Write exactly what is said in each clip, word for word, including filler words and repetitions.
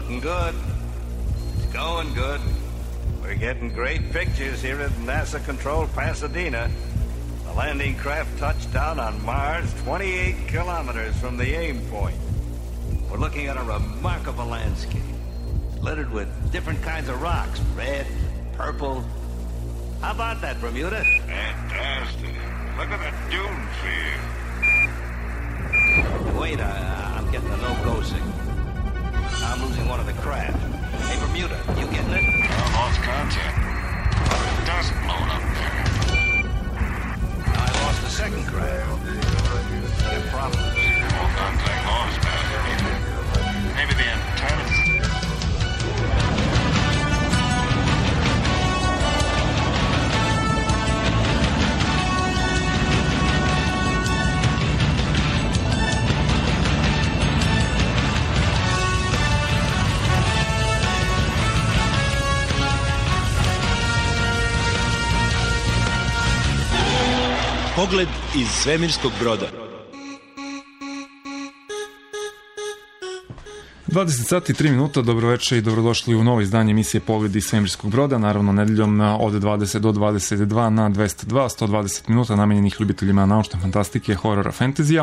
looking good. It's going good. We're getting great pictures here at NASA Control Pasadena. The landing craft touched down on Mars twenty-eight kilometers from the aim point. We're looking at a remarkable landscape, littered with different kinds of rocks, red, purple. How about that, Bermuda? Fantastic. Look at the dunes here. Wait, I, I'm getting a no-go signal. I'm losing one of the craft. Hey, Bermuda, you getting it? I lost contact. It does blown up there. I lost the second craft. Got problems. Well, contact lost, man. Maybe the antennas. Pogled iz svemirskog broda. dvadeset sati i tri minuta, dobroveče i dobrodošli u novo izdanje emisije Pogled iz svemirskog broda, naravno nedeljom od dvadeset do dvadeset dva na dvesta dva, sto dvadeset minuta namenjenih ljubiteljima naučne fantastike, horora, fantazija.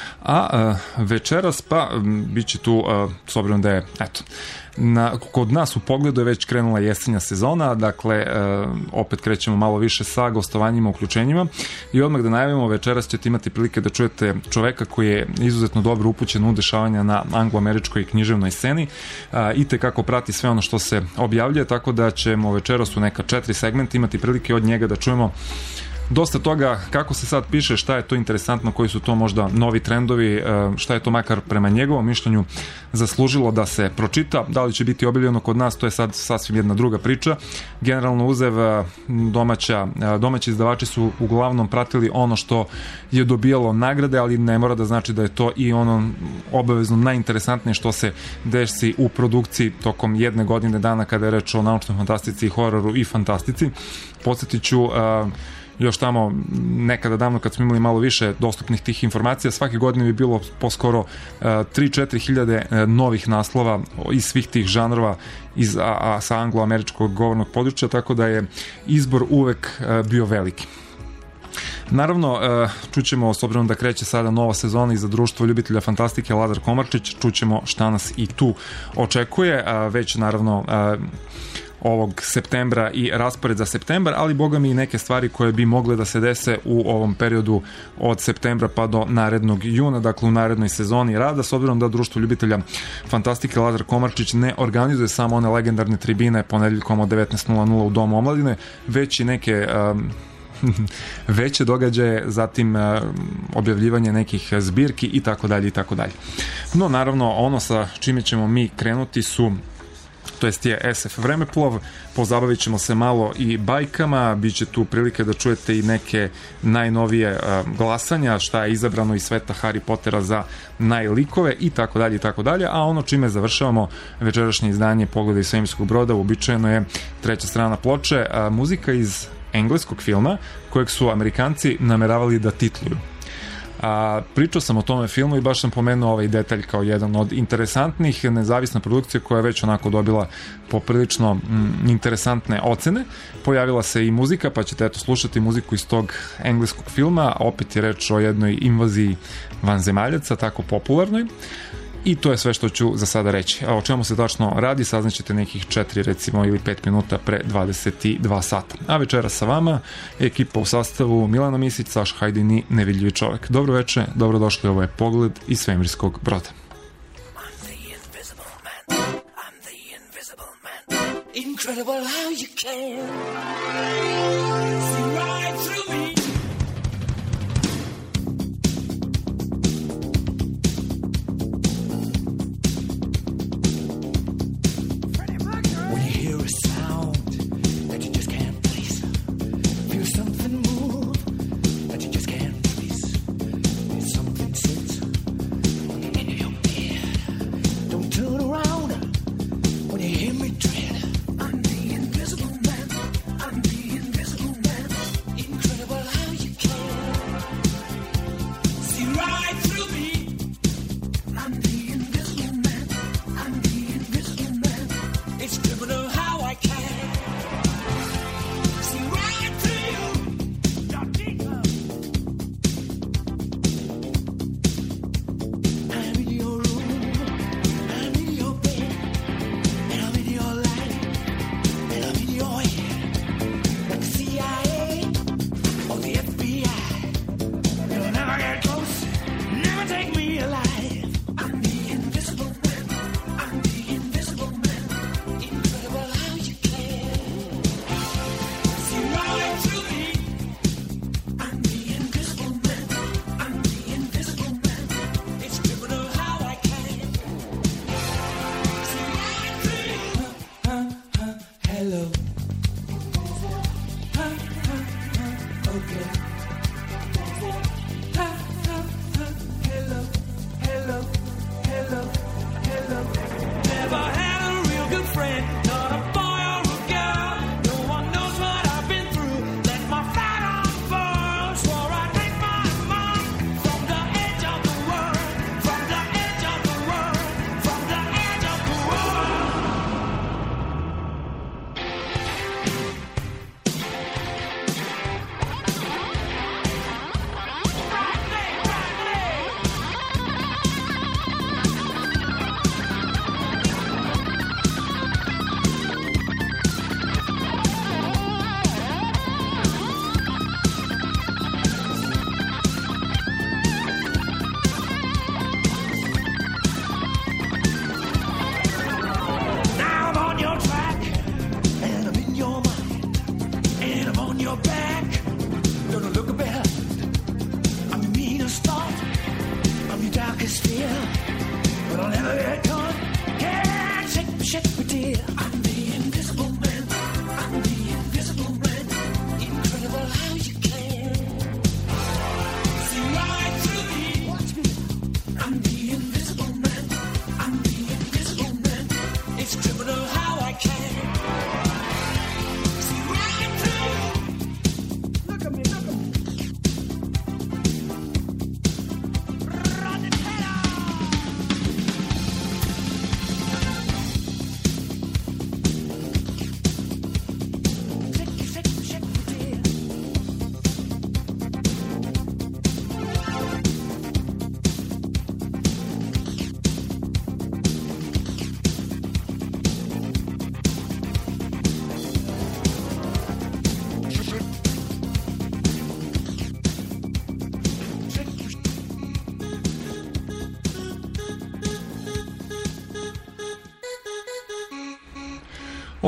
A uh, večeras pa um, bit će tu, uh, s obzirom da je, eto, na, kod nas u Pogledu je već krenula jesenja sezona, dakle uh, opet krećemo malo više sa gostovanjima, uključenjima i odmah da najavimo, večeras ćete imati prilike da čujete čoveka koji je izuzetno dobro upućen u dešavanja na anglo-američkoj književnoj sceni uh, i tekako prati sve ono što se objavljuje, tako da ćemo večeras u neka četiri segmenta imati prilike od njega da čujemo dosta toga kako se sad piše, šta je to interesantno, koji su to možda novi trendovi, šta je to makar prema njegovom mišljenju zaslužilo da se pročita, da li će biti objavljeno kod nas, to je sad sasvim jedna druga priča. Generalno uzev domaća, domaći izdavači su uglavnom pratili ono što je dobijalo nagrade, ali ne mora da znači da je to i ono obavezno najinteresantnije što se desi u produkciji tokom jedne godine dana kada je reč o naučnoj fantastici, hororu i fantastici. Podsjetit ću još tamo nekada davno kad smo imali malo više dostupnih tih informacija, svake godine bi bilo poskoro tri do četiri hiljade novih naslova iz svih tih žanrova iz, a, a, sa anglo-američkog govornog područja, tako da je izbor uvek bio veliki. Naravno, čućemo, s obzirom da kreće sada nova sezona i za društvo ljubitelja fantastike Lazar Komarčić, čućemo šta nas i tu očekuje, već naravno ovog septembra i raspored za septembar, ali boga mi i neke stvari koje bi mogle da se dese u ovom periodu od septembra pa do narednog juna, dakle u narednoj sezoni rada, s obzirom da društvo ljubitelja fantastike Lazar Komarčić ne organizuje samo one legendarne tribine ponedeljkom od devetnaest nula nula u Domu omladine, već i neke um, veće događaje, zatim uh, objavljivanje nekih zbirki i tako dalje i tako dalje. No naravno ono sa čime ćemo mi krenuti su to jest je es ef Vremeplov, pozabavit ćemo se malo i bajkama, bit će tu prilike da čujete i neke najnovije uh, glasanja, šta je izabrano iz sveta Harry Pottera za najlikove i tako dalje i tako dalje, a ono čime završavamo večerašnje izdanje Pogleda iz svemirskog broda uobičajeno je treća strana ploče, uh, muzika iz engleskog filma kojeg su Amerikanci nameravali da titluju. A, pričao sam o tome filmu i baš sam pomenuo ovaj detalj kao jedan od interesantnih, nezavisna produkcija koja je već onako dobila poprilično mm, interesantne ocene. Pojavila se i muzika, pa ćete eto slušati muziku iz tog engleskog filma, opet je reč o jednoj invaziji vanzemaljaca, tako popularnoj. I to je sve što ću za sada reći. A o čemu se tačno radi, saznaćete nekih četiri recimo ili pet minuta pre dvadeset dva sata. A večera sa vama ekipa u sastavu Milana Misić, Saša Hajdin i Nevidljivi čovek. Dobro veče, dobrodošli, ovo je Pogled iz svemirskog broda. Incredible how you can see right through me. Hear me dread. I'm the invisible man. I'm the invisible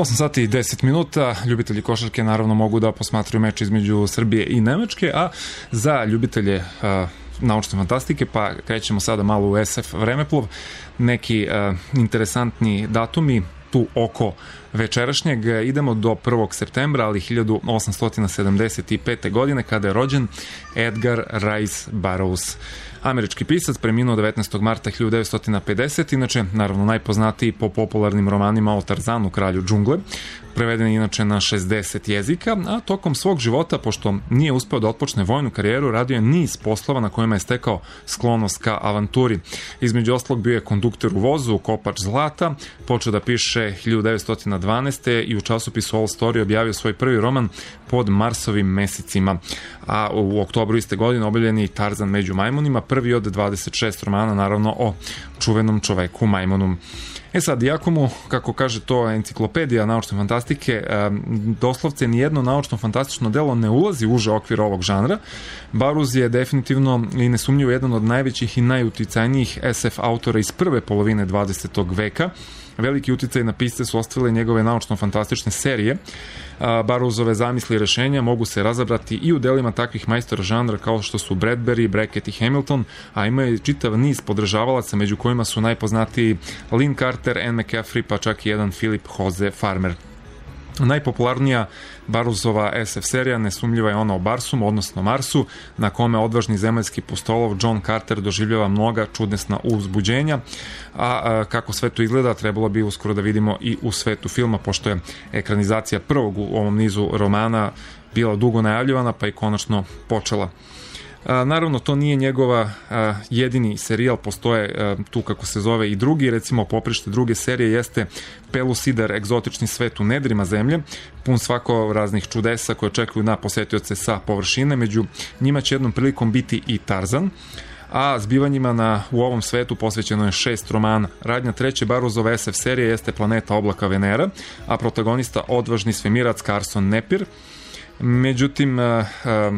osam sati i deset minuta, ljubitelji košarke naravno mogu da posmatraju meč između Srbije i Nemačke, a za ljubitelje uh, naučne fantastike, pa krećemo sada malo u es ef vremeplov, neki uh, interesantni datumi tu oko večerašnjeg. Idemo do prvog septembra, ali hiljadu osamsto sedamdeset pete. godine, kada je rođen Edgar Rice Burroughs. Američki pisac, preminuo devetnaestog marta hiljadu devetsto pedesete. Inače, naravno, najpoznatiji po popularnim romanima o Tarzanu, kralju džungle, preveden je inače na šezdeset jezika, a tokom svog života, pošto nije uspeo da otpočne vojnu karijeru, radio je niz poslova na kojima je stekao sklonost ka avanturi. Između ostalog bio je kondukter u vozu, kopač zlata, počeo da piše hiljadu devetsto dvanaeste. i u časopisu All Story objavio svoj prvi roman Pod Marsovim mesecima. A u oktobru iste godine objavljen je Tarzan među majmunima, prvi od dvadeset šest romana, naravno o čuvenom čoveku majmunu. E sad, iako mu, kako kaže to enciklopedija naučne fantastike, doslovce nijedno naučno-fantastično delo ne ulazi u uže okvir ovog žanra, Burroughs je definitivno i nesumnjivo jedan od najvećih i najuticajnijih es ef autora iz prve polovine dvadesetog veka. Veliki uticaj na pisce su ostavile njegove naučno-fantastične serije. Burroughsove zamisli i rešenja mogu se razabrati i u delima takvih majstora žanra kao što su Bradbury, Beckett i Hamilton, a ima i čitav niz podržavalaca, među kojima su najpoznatiji Lynn Carter, Anne McCaffrey, pa čak i jedan Philip Jose Farmer. Najpopularnija Burroughsova es ef serija nesumljiva je ona o Barsumu, odnosno Marsu, na kome odvažni zemaljski pustolov John Carter doživljava mnoga čudesna uzbuđenja, a, a kako sve to izgleda trebalo bi uskoro da vidimo i u svetu filma, pošto je ekranizacija prvog u ovom nizu romana bila dugo najavljivana, pa i konačno počela. A, naravno, to nije njegova a, jedini serijal, postoje a, tu, kako se zove, i drugi, recimo poprište druge serije jeste Pelucidar, egzotični svet u nedrima zemlje, pun svako raznih čudesa koje očekuju na posetioce sa površine, među njima će jednom prilikom biti i Tarzan, a zbivanjima na, u ovom svetu posvećeno je šest romana. Radnja treće Burroughsove es ef serije jeste Planeta oblaka Venera, a protagonista odvažni svemirac Carson Napier. Međutim, a, a,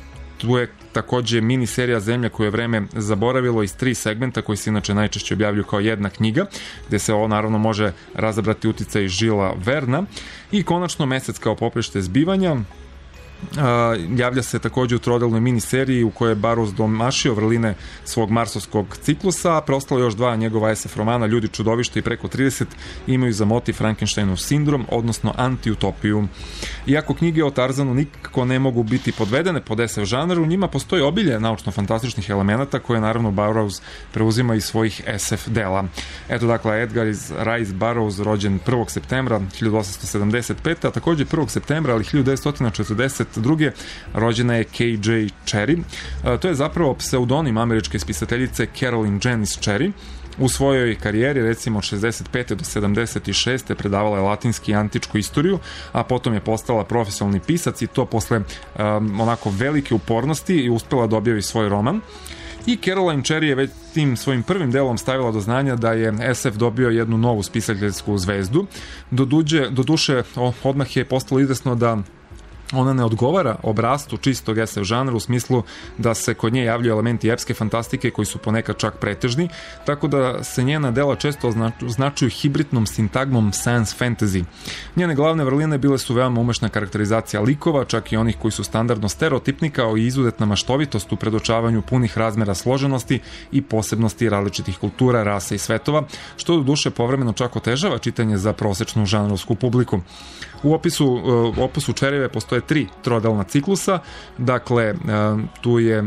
tu je takođe mini serija Zemlja koju je vreme zaboravilo iz tri segmenta koji se inače najčešće objavljuju kao jedna knjiga, gde se ovo naravno može razabrati uticaj Žila Verna, i konačno Mesec kao poprište zbivanja. Uh, javlja se takođe u trodelnoj miniseriji u kojoj je Burroughs domašio vrline svog marsovskog ciklusa, a preostalo još dva njegova es ef romana, Ljudi čudovišta i Preko trideset, imaju za motiv Frankensteinov sindrom, odnosno antiutopiju. Iako knjige o Tarzanu nikako ne mogu biti podvedene pod es ef žanr, u njima postoji obilje naučno-fantastičnih elemenata koje naravno Burroughs preuzima iz svojih es ef dela. Eto, dakle, Edgar Rice Burroughs, rođen prvog septembra hiljadu osamsto sedamdeset pete. a takođe prvog septembra, ali hiljadu devetsto četrdeset druge. rođena je K J Cherry. To je zapravo pseudonim američke spisateljice Carolyn Janice Cherry. U svojoj karijeri, recimo od šezdeset pete do sedamdeset šeste. predavala je latinski i antičku istoriju, a potom je postala profesionalni pisac, i to posle um, onako velike upornosti, i uspela da objavi svoj roman. I Caroline Cherry je već tim svojim prvim delom stavila do znanja da je es ef dobio jednu novu spisateljsku zvezdu. Do, duđe, do duše, odmah je postalo izvesno da ona ne odgovara obrascu čistog es ef žanra, u smislu da se kod nje javljaju elementi epske fantastike koji su ponekad čak pretežni, tako da se njena dela često označuju hibridnom sintagmom science fantasy. Njene glavne vrline bile su veoma umešna karakterizacija likova, čak i onih koji su standardno stereotipni, kao i izuzetna maštovitost u predočavanju punih razmera složenosti i posebnosti različitih kultura, rasa i svetova, što do duše povremeno čak otežava čitanje za prosečnu žanrovsku publiku. U opisu, u opisu Cherryjeve postoje tri trodelna ciklusa, dakle, tu je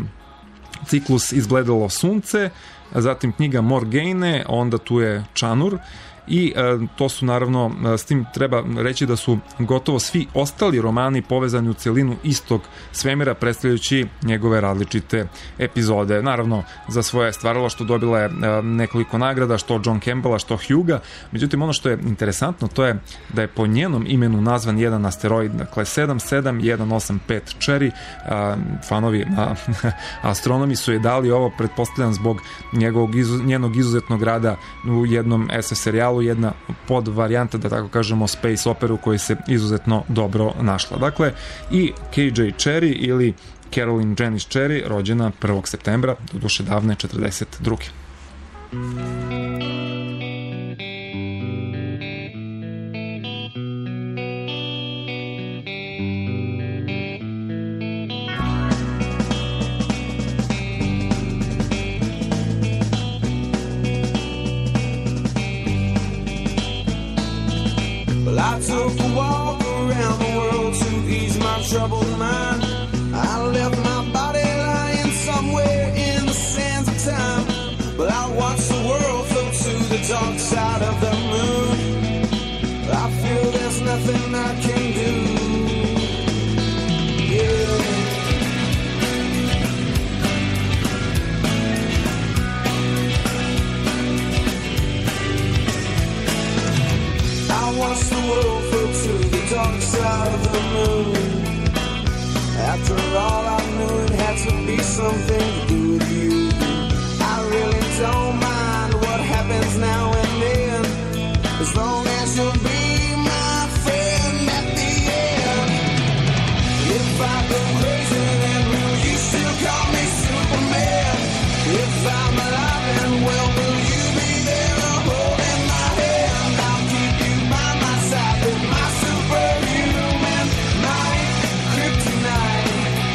ciklus Izbledelo sunce, zatim knjiga Morgane, onda tu je Čanur, i e, to su naravno, s tim treba reći da su gotovo svi ostali romani povezani u celinu istog svemira, predstavljajući njegove različite epizode. Naravno, za svoje stvaralaštvo dobila je e, nekoliko nagrada, što John Campbella, što Hugha. Međutim, ono što je interesantno, to je da je po njenom imenu nazvan jedan asteroid, dakle sedam sedam jedan osam pet Cherry. E, fanovi a, astronomi su je dali ovo, pretpostavljam, zbog njegovog, izu, njenog izuzetnog rada u jednom es ef serijalu, jedna pod varijanta, da tako kažemo, space operu koji se izuzetno dobro našla. Dakle, i K J Cherry ili Carolyn Janice Cherry, rođena prvog septembra, do duše davne četrdeset druge. troubled mind. I left my body lying somewhere in the sands of time, but I watch the world float to the dark side of the moon. I feel there's nothing I can do. Yeah. I watch the world float to the dark side of the moon. After all, I knew it had to be something to do with you. I really don't mind what happens now and then, as long as you'll be my friend at the end. If I go crazy, then will you still call me Superman? If I'm alive and well, will you be there holding my hand? I'll keep you by my side with my superhuman, my kryptonite.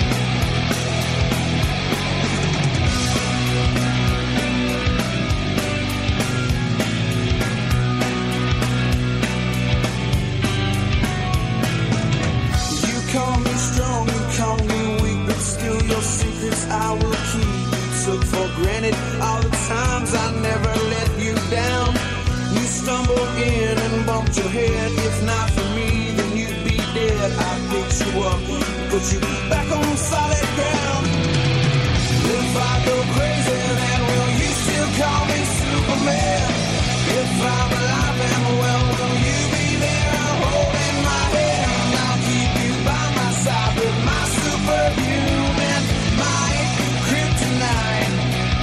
Call me strong, you call me weak, but still your secrets I will keep. You took for granted all the times I never let you down. You stumbled in and bumped your head. If not for me, then you'd be dead. I picked you up, put you back on solid ground. If I go crazy, then will you still call me Superman? If I'm alive and well, will you be there holding my hand? I'll keep you by my side with my superhuman, my kryptonite.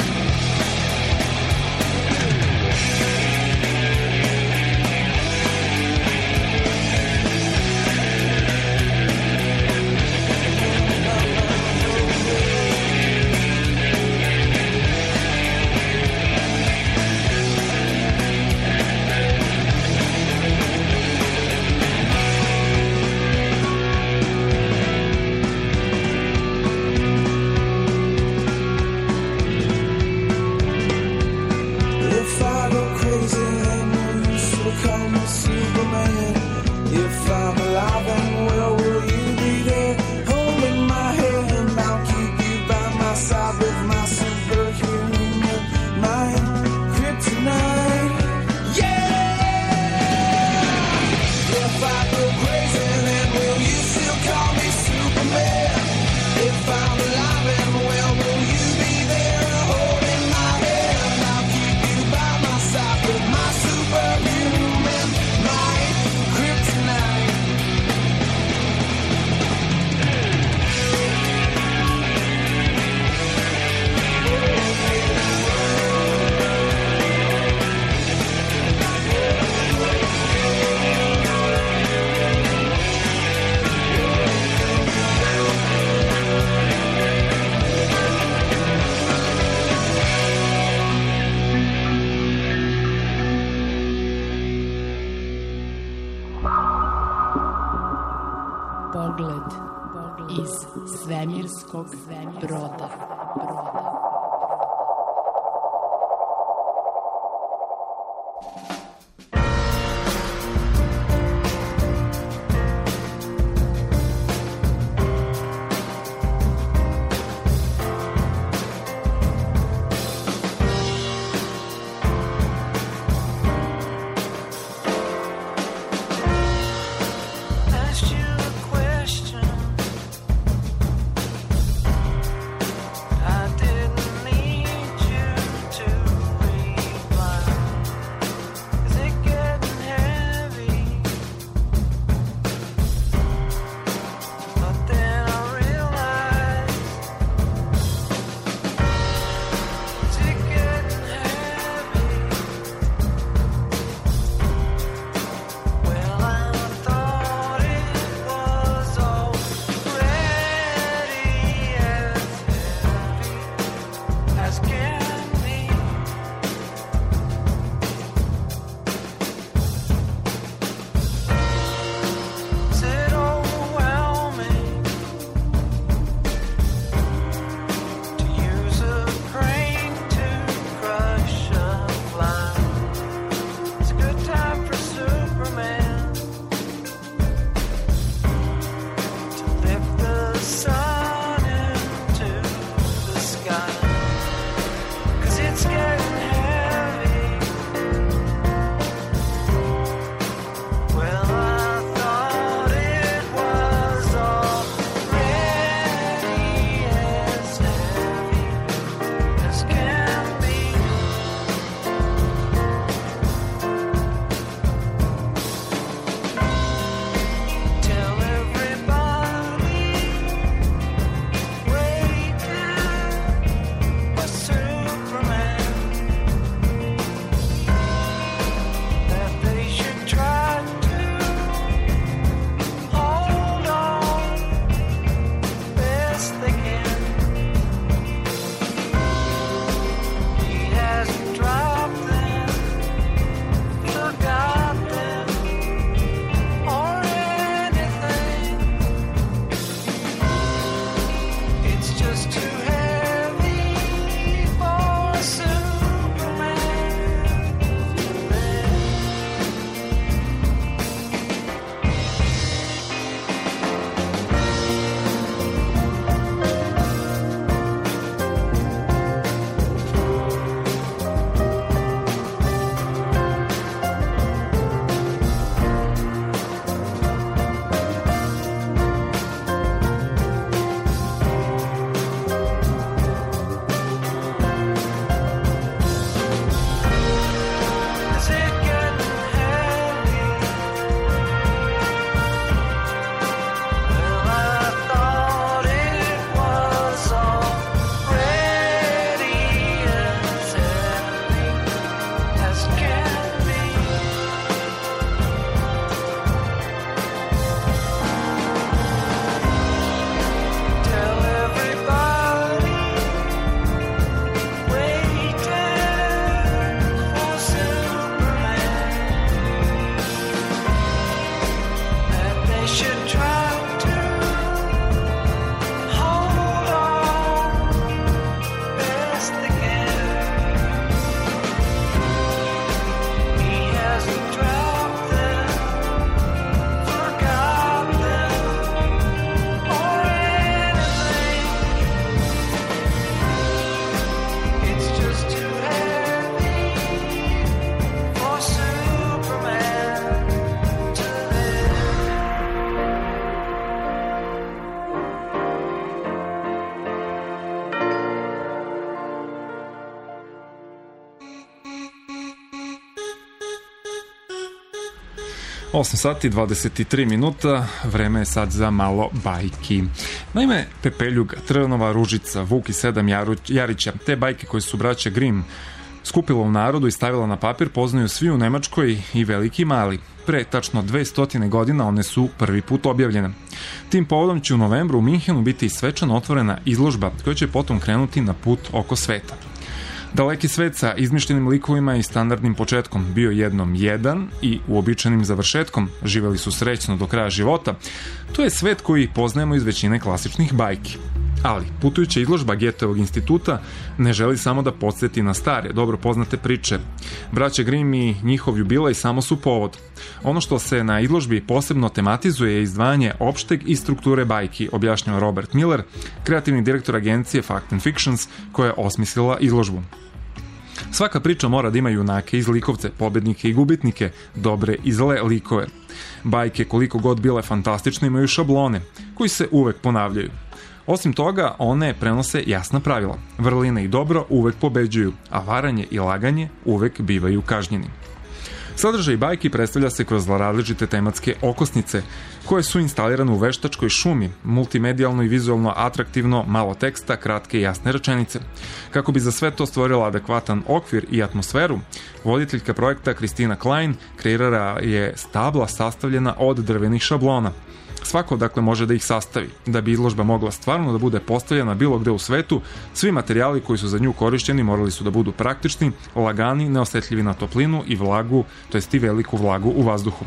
Pogled iz svemirskog broda. I did osam sati dvadeset tri minuta, vreme je sad za malo bajki. Naime, Pepeljuga, Trnova Ružica, Vuk i sedam Jarića, te bajke koje su braća Grimm skupila u narodu i stavila na papir, poznaju svi u Nemačkoj i veliki i mali. Pre tačno dvesta godina one su prvi put objavljene. Tim povodom će u novembru u Minhenu biti svečano otvorena izložba koja će potom krenuti na put oko sveta. Daleki svet sa izmišljenim likovima i standardnim početkom bio jednom jedan i uobičajenim završetkom, živeli su srećno do kraja života, to je svet koji poznajemo iz većine klasičnih bajki. Ali, putujuća izložba Goetheovog instituta ne želi samo da podsjeti na stare, dobro poznate priče. Braća Grimm i njihov jubilej samo su povod. Ono što se na izložbi posebno tematizuje je izdvajanje opšteg i strukture bajki, objašnjava Robert Miller, kreativni direktor agencije Fact and Fictions, koja je osmislila izložbu. Svaka priča mora da ima junake i zlikovce, pobednike i gubitnike, dobre i zle likove. Bajke, koliko god bile fantastične, imaju šablone, koji se uvek ponavljaju. Osim toga, one prenose jasna pravila. Vrline i dobro uvek pobeđuju, a varanje i laganje uvek bivaju kažnjeni. Sadržaj bajki predstavlja se kroz različite tematske okosnice, koje su instalirane u veštačkoj šumi, multimedijalno i vizualno atraktivno, malo teksta, kratke i jasne rečenice. Kako bi za sve to stvorila adekvatan okvir i atmosferu, voditeljka projekta Kristina Klein kreirala je stabla sastavljena od drvenih šablona. Svako dakle može da ih sastavi. Da bi izložba mogla stvarno da bude postavljena bilo gde u svetu, svi materijali koji su za nju korišćeni morali su da budu praktični, lagani, neosetljivi na toplinu i vlagu, to jest i veliku vlagu u vazduhu.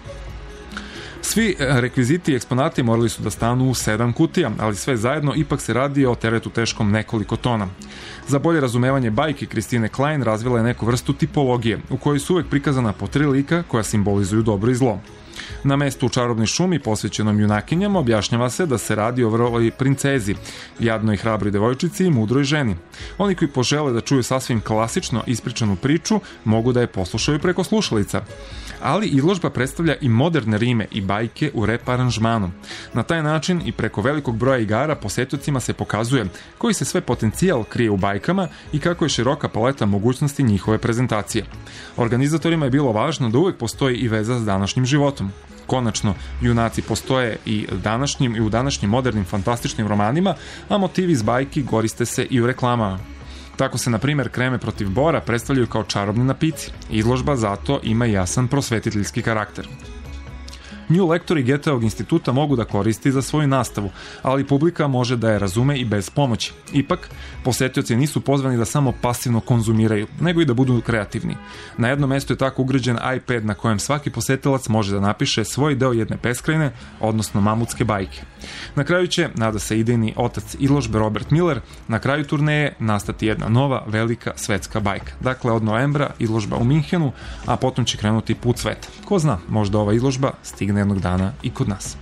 Svi rekviziti i eksponati morali su da stanu u sedam kutija, ali sve zajedno ipak se radi o teretu teškom nekoliko tona. Za bolje razumevanje bajke Kristine Klein razvila je neku vrstu tipologije, u kojoj su uvek prikazana po tri lika koja simbolizuju dobro i zlo. Na mestu u čarobnoj šumi posvećenom junakinjama objašnjava se da se radi o vrloj princezi, jadnoj hrabroj devojčici i mudroj ženi. Oni koji požele da čuju sasvim klasično ispričanu priču mogu da je poslušaju preko slušalica. Ali izložba predstavlja i moderne rime i bajke u rep aranžmanu. Na taj način i preko velikog broja igara posetiocima se pokazuje koji se sve potencijal krije u bajkama i kako je široka paleta mogućnosti njihove prezentacije. Organizatorima je bilo važno da uvek postoji i veza s današnjim životom. Konačno, junaci postoje i današnjim i u današnjim modernim fantastičnim romanima, a motivi iz bajki koriste se i u reklamama. Tako se, na primjer, kreme protiv bora predstavljaju kao čarobni napici. Izložba zato ima jasan prosvetiteljski karakter. Nju lektori Goetheovog instituta mogu da koristi za svoju nastavu, ali publika može da je razume i bez pomoći. Ipak, posetioci nisu pozvani da samo pasivno konzumiraju, nego i da budu kreativni. Na jednom mestu je tako ugrađen iPad na kojem svaki posetilac može da napiše svoj deo jedne beskrajne, odnosno mamutske bajke. Na kraju će, nada se idejni otac izložbe Robert Miller, na kraju turneje nastati jedna nova, velika svetska bajka. Dakle, od novembra izložba u Minhenu, a potom će krenuti put sveta. Ko zna, možda ova izložba stigne jednog dana i kod nas.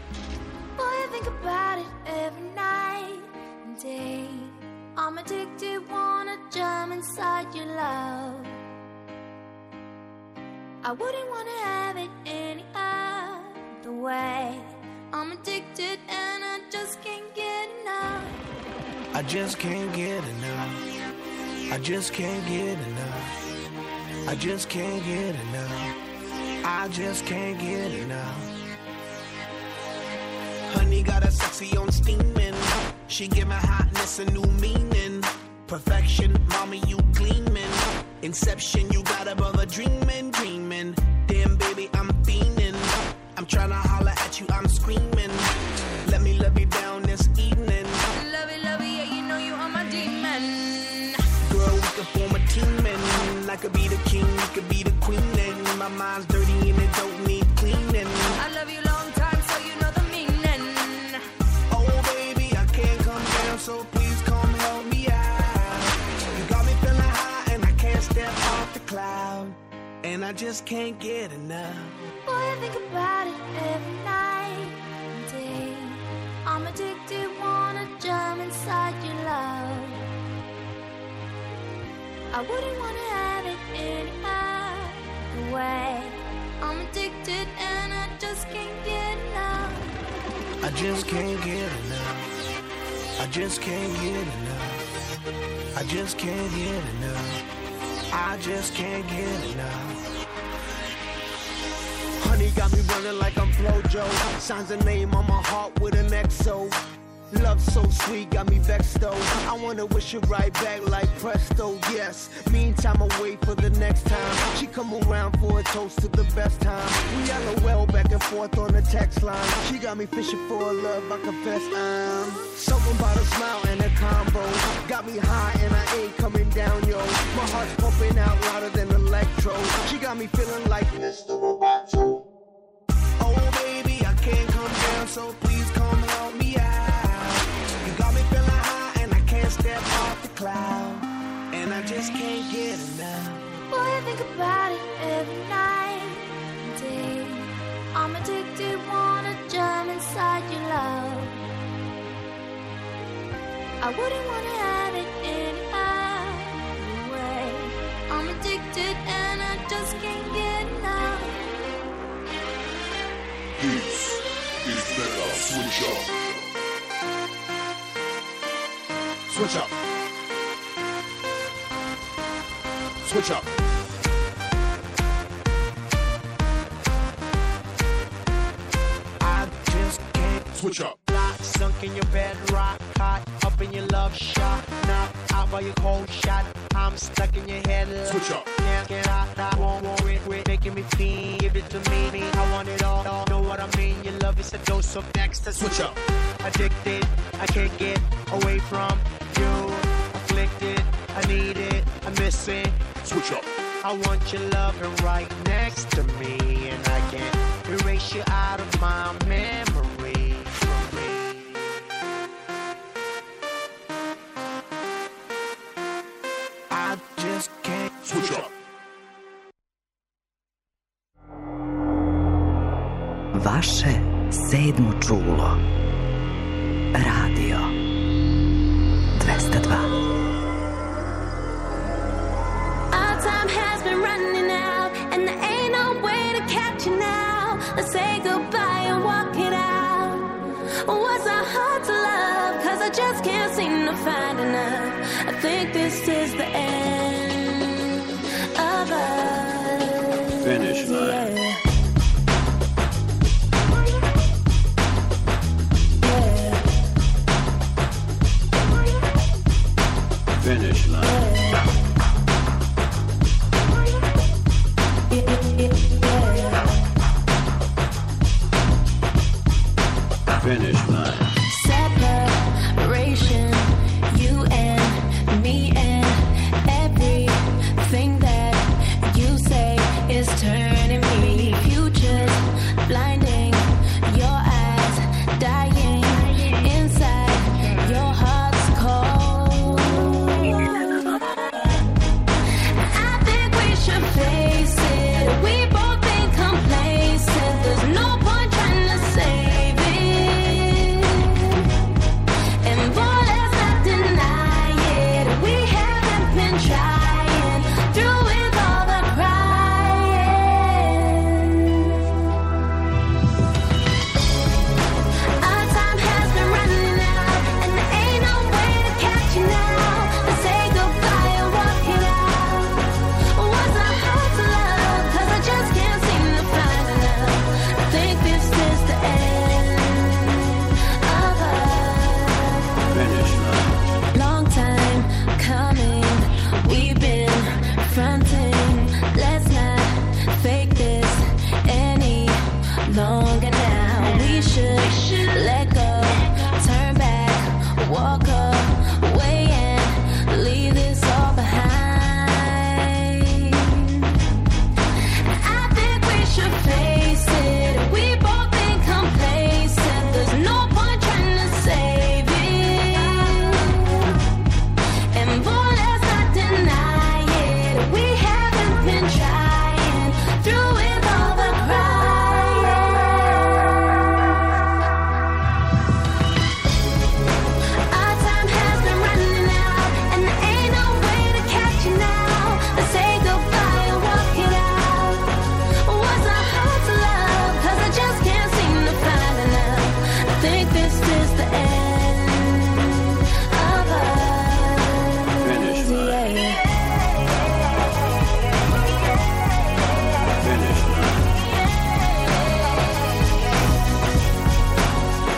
I wouldn't want to have it any other way. I'm addicted and I just can't get enough. I just can't get enough. I just can't get enough. I just can't get enough. I just can't get enough. Honey got a sexy on steaming. She give my hotness a new meaning. Perfection, mommy, you gleaming. Inception, you got a brother dreaming, dreaming. Damn, baby, I'm fiending. I'm tryna holler at you, I'm screaming. Let me love you down this evening. Love it, love it, yeah, you know you are my demon. Girl, we could form a team and I could be the king, you could be the queen. And my mind's dirty and it don't need cleaning. I love you long time, so you know the meaning. Oh, baby, I can't come down, so please come help me out. You got me feeling high and I can't step off the cloud. And I just can't get enough. Boy, I think about it every night and day. I'm addicted, wanna jump inside your love. I wouldn't wanna have it any other way. I'm addicted and I just can't get enough. I just can't get enough. I just can't get enough. I just can't get enough. I just can't get enough. Honey got me running like I'm Flojo. Signs a name on my heart with an X O. Love so sweet, got me vexed though. I wanna wish it right back like presto, yes. Meantime, I wait for the next time she come around for a toast to the best time. We LOL back and forth on the text line. She got me fishing for a love, I confess I'm something about a smile and a combo. Got me high and I ain't coming down, yo. My heart's pumping out louder than electro. She got me feeling like Mister Roboto. Oh baby, I can't come down, so please come help me out. Step off the cloud, and I just can't get enough. Boy, I think about it every night and day. I'm addicted, wanna jump inside your love. I wouldn't wanna have it any other way. I'm addicted and I just can't get enough. This is Mega Switch Up. Switch up. Switch up. I just can't switch up. Lock, sunk in your bed, rock, hot, up in your love shot, knock out by your cold shot. I'm stuck in your head. Switch up. Can't get out, I won't worry, quit making me feel. Give it to me, I want it all. Know what I mean? Your love is a dose of next. Switch up. Addicted, I can't get away from you. Afflicted, I need it, I miss it. Switch up. I want your loving right next to me, and I can't erase you out of my memory. I just can't switch up. Vaše sedmo čulo. Radio dvesta dva. Our time has been running out, and there ain't no way to catch you now. Let's say goodbye and walk it out. Was I hard to love? Cause I just can't seem to find enough. I think this is the end of us. Finish line. Yeah. Finish line. Finish line. Separation, you and me and everything that you say is turning me. Futures blinding, your eyes dying inside, your heart's cold. I think we should face it. We both been complacent. There's no point trying to save it.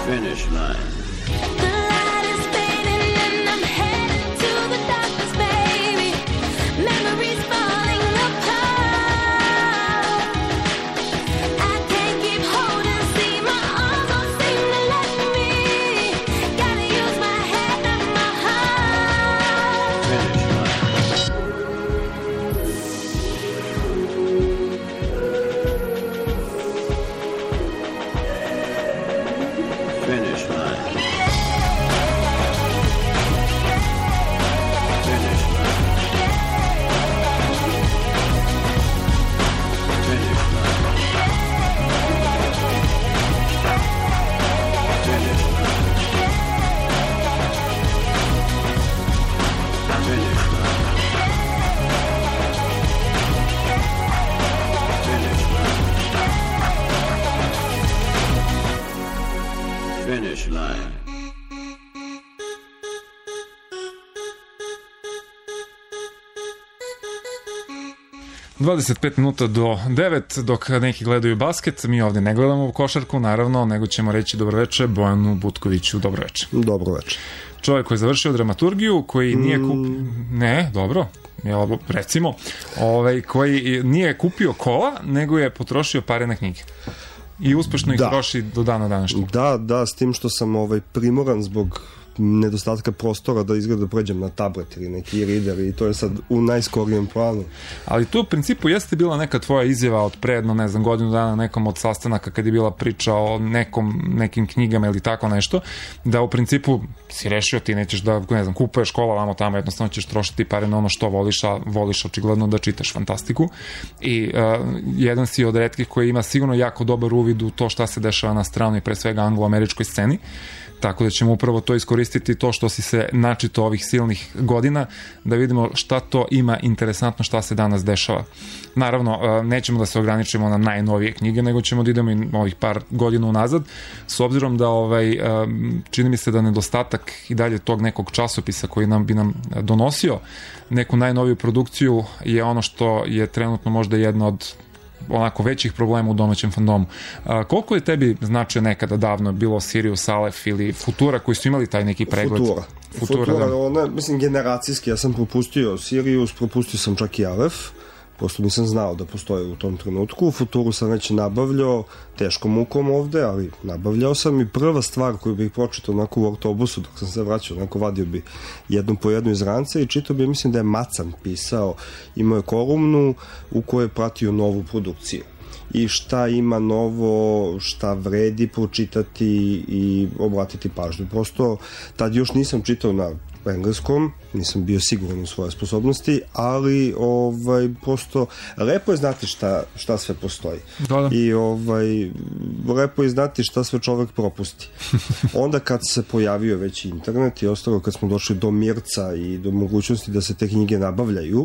Finish line. The light is fading and I'm headed to the darkness, baby. Memories falling apart. I can't keep holding, see my arms don't seem to let me. Gotta use my head and my heart. Finish line. Finish line. Finish line. Finish line. Finish line. Finish line. Finish line. Finish line. dvadeset pet minuta do devet, dok neki gledaju basket, mi ovde ne gledamo košarku, naravno, nego ćemo reći dobroveče Bojanu Butkoviću, dobroveče. Dobroveče. Čovjek koji je završio dramaturgiju, koji nije kupio... Ne, dobro, jel, recimo, ovaj, koji nije kupio kola, nego je potrošio pare na knjige. I uspešno ih Da. troši do dana današnjeg. Da, da, s tim što sam ovaj, primoran zbog nedostatka prostora da izgleda da pređem na tablet ili neki reader i to je sad u najskorijem planu. Ali tu u principu jeste bila neka tvoja izjava od pre jedno, ne znam, godinu dana nekom od sastanaka kad je bila priča o nekom, nekim knjigama ili tako nešto, da u principu si rešio ti nećeš da, ne znam, kupuješ kola vamo tamo, jednostavno ćeš trošiti pare na ono što voliš, a voliš očigledno da čitaš fantastiku i uh, jedan si od retkih koji ima sigurno jako dobar uvid u to šta se dešava na stranu i pre svega anglo-američkoj sceni. Tako da ćemo upravo to iskoristiti, to što si se načito ovih silnih godina, da vidimo šta to ima interesantno, šta se danas dešava. Naravno, nećemo da se ograničimo na najnovije knjige, nego ćemo da idemo i ovih par godina unazad, s obzirom da ovaj, čini mi se da nedostatak i dalje tog nekog časopisa koji nam bi nam donosio neku najnoviju produkciju je ono što je trenutno možda jedna od onako većih problema u domaćem fandomu. A, koliko je tebi značio nekada davno bilo Sirius, Aleph ili Futura koji su imali taj neki pregled? Futura. Futura, Futura da. ona, mislim, generacijski, ja sam propustio Sirius, propustio sam čak i Aleph, prosto nisam znao da postoje u tom trenutku. Futuru sam već nabavljao, teškom mukom ovde, ali nabavljao sam i prva stvar koju bih pročitao onako u autobusu dok sam se vraćao, onako vadio bi jednu po jednu iz rance i čitao bi, mislim da je Macan pisao, imao je kolumnu u kojoj je pratio novu produkciju i šta ima novo, šta vredi pročitati i obratiti pažnju. Prosto tad još nisam čitao na engleskom, nisam bio siguran u svoje sposobnosti, ali ovaj, prosto lepo je znati šta, šta sve postoji. Da, da. I ovaj, lepo je znati šta sve čovek propusti. Onda kad se pojavio već internet i ostalo, kad smo došli do Mirca i do mogućnosti da se te knjige nabavljaju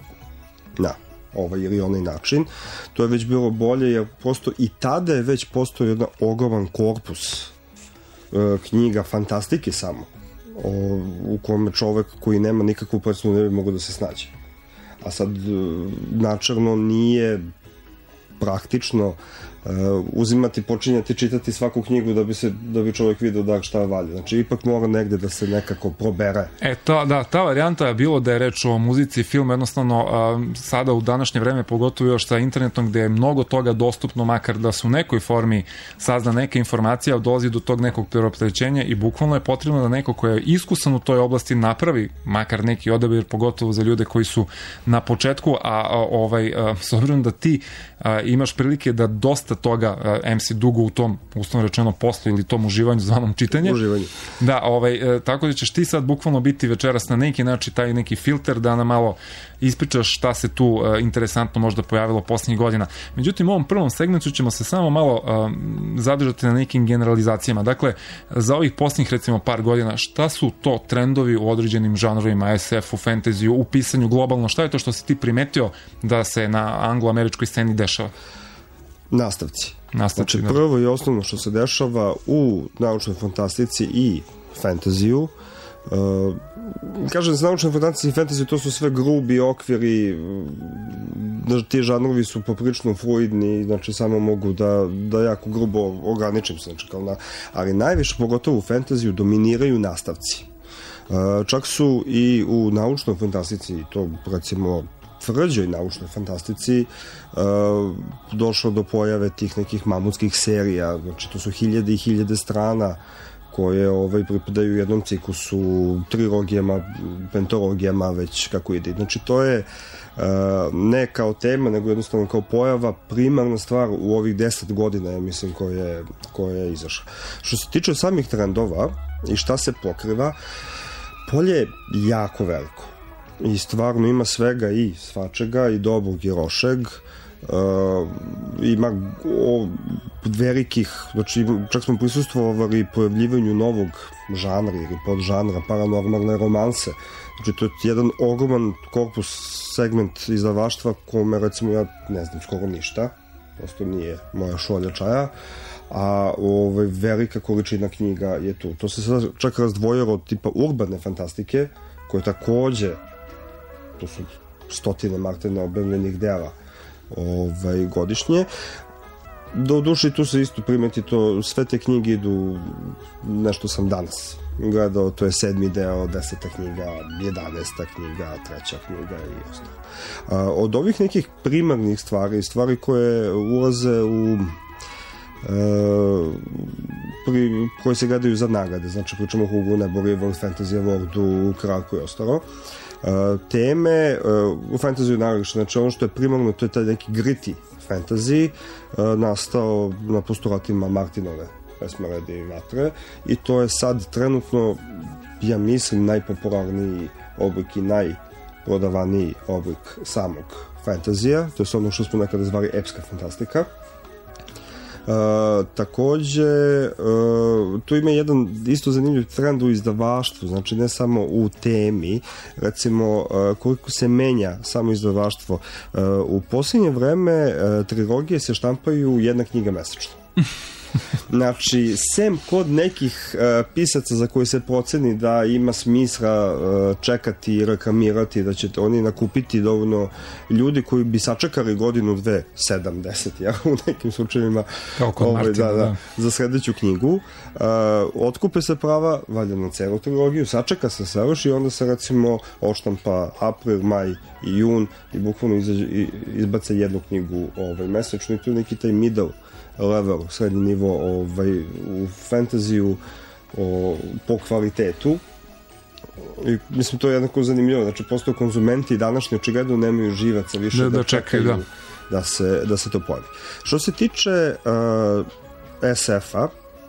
na ovaj ili onaj način, to je već bilo bolje, jer prosto i tada je već postao jedan ogroman korpus e, knjiga fantastike samo, o, u kome čovek koji nema nikakvu predstavu ne bi mogo da se snađe. A sad načelno nije praktično uh, uzimati, počinjati čitati svaku knjigu da bi se da bi čovjek video da šta valja. Znači ipak mora negde da se nekako probere. E, ta, da, ta varijanta je bilo da je reč o muzici, film, jednostavno a, sada u današnje vreme, pogotovo još sa internetom gde je mnogo toga dostupno, makar da su u nekoj formi sazna neka informacija, dolazi do tog nekog preopterećenja i bukvalno je potrebno da neko ko je iskusan u toj oblasti napravi makar neki odabir, pogotovo za ljude koji su na početku, a, a ovaj, a, s obzirom da ti a, imaš prilike da dosta toga a, em si dugo u tom, uslovno rečeno, poslu ili tom uživanju zvanom čitanje. Uživanje. Da, ovaj, tako da ćeš ti sad bukvalno biti večeras na neki način taj neki filter da nam malo ispričaš šta se tu uh, interesantno možda pojavilo poslednjih godina. Međutim, u ovom prvom segmentu ćemo se samo malo uh, zadržati na nekim generalizacijama. Dakle, za ovih poslednjih recimo par godina, šta su to trendovi u određenim žanrovima, es ef, u fantaziju, u pisanju globalno, šta je to što si ti primetio da se na anglo-američkoj sceni dešava? Nastavci. Nastavci, znači, da. prvo i osnovno što se dešava u naučnoj fantastici i fantaziju Uh, kažem, s naučne fantasy i fantasy to su sve grubi okviri, da ti žanrovi su poprično fluidni, znači samo mogu da, da jako grubo ograničim se, znači kao na, ali najviše, pogotovo u fantasyu, dominiraju nastavci. Uh, čak su i u naučnoj fantastici, to recimo tvrđoj naučnoj fantastici, uh, došlo do pojave tih nekih mamutskih serija, znači to su hiljade i hiljade strana koje ovaj, pripadaju jednom ciklusu, trilogijama, pentalogijama, već kako ide. Znači to je uh, ne kao tema, nego jednostavno kao pojava, primarna stvar u ovih deset godina, ja mislim, koje, koje je izašla. Što se tiče samih trendova i šta se pokriva, polje je jako veliko i stvarno ima svega i svačega, i dobrog i lošeg. Uh, ima o, velikih, znači čak smo prisustvovali pojavljivanju novog žanra ili podžanra, paranormalne romanse. Znači to je jedan ogroman korpus, segment izdavaštva kome recimo ja ne znam skoro ništa, prosto nije moja šolja čaja, a ovaj, velika količina knjiga je tu. To se sad čak razdvojilo od tipa urbane fantastike, koje takođe, to su stotine Martina objavljenih dela ovaj, godišnje. Do duše tu se isto primeti to, sve te knjige idu, nešto sam danas gledao, to je sedmi deo, deseta knjiga, jedanaesta knjiga, treća knjiga i ostalo. A, od ovih nekih primarnih stvari, stvari koje ulaze u Uh, pri, koje se gledaju za nagrade, znači pričamo o Hugu, Nebori, World Fantasy Awardu, Kraku i ostalo. Uh, teme uh, u fantasy nagradiš, znači ono što je primarno, to je taj neki gritty fantasy, uh, nastao na postulatima Martinove pesme Rede i vatre, i to je sad trenutno, ja mislim, najpopularniji oblik i najprodavaniji oblik samog fantazija, to je ono što smo nekada zvali epska fantastika. Uh, takođe uh, tu ima jedan isto zanimljiv trend u izdavaštvu, znači ne samo u temi, recimo uh, koliko se menja samo izdavaštvo. Uh, u posljednje vreme uh, trilogije se štampaju jedna knjiga mesečno. Znači, sem kod nekih uh, pisaca za koji se proceni da ima smisla uh, čekati i reklamirati, da ćete oni nakupiti dovoljno ljudi koji bi sačekali godinu, dve, sedam, deset, ja, u nekim slučajevima kao kod ovaj, Martina, da, da, za sledeću knjigu. Uh, otkupe se prava, valjda na celu trilogiju, sačeka se savrši i onda se recimo oštampa april, maj i jun i bukvalno izađe, izbace jednu knjigu ovaj, mesečno, i tu je neki taj middle level, srednji nivo ovaj, u fantaziju o, po kvalitetu. I mislim, to je jednako zanimljivo, znači postoje konzumenti današnji očigledno nemaju živaca više da, da, da čekaju da. Da, se, da se to pojavi. Što se tiče uh, es efa,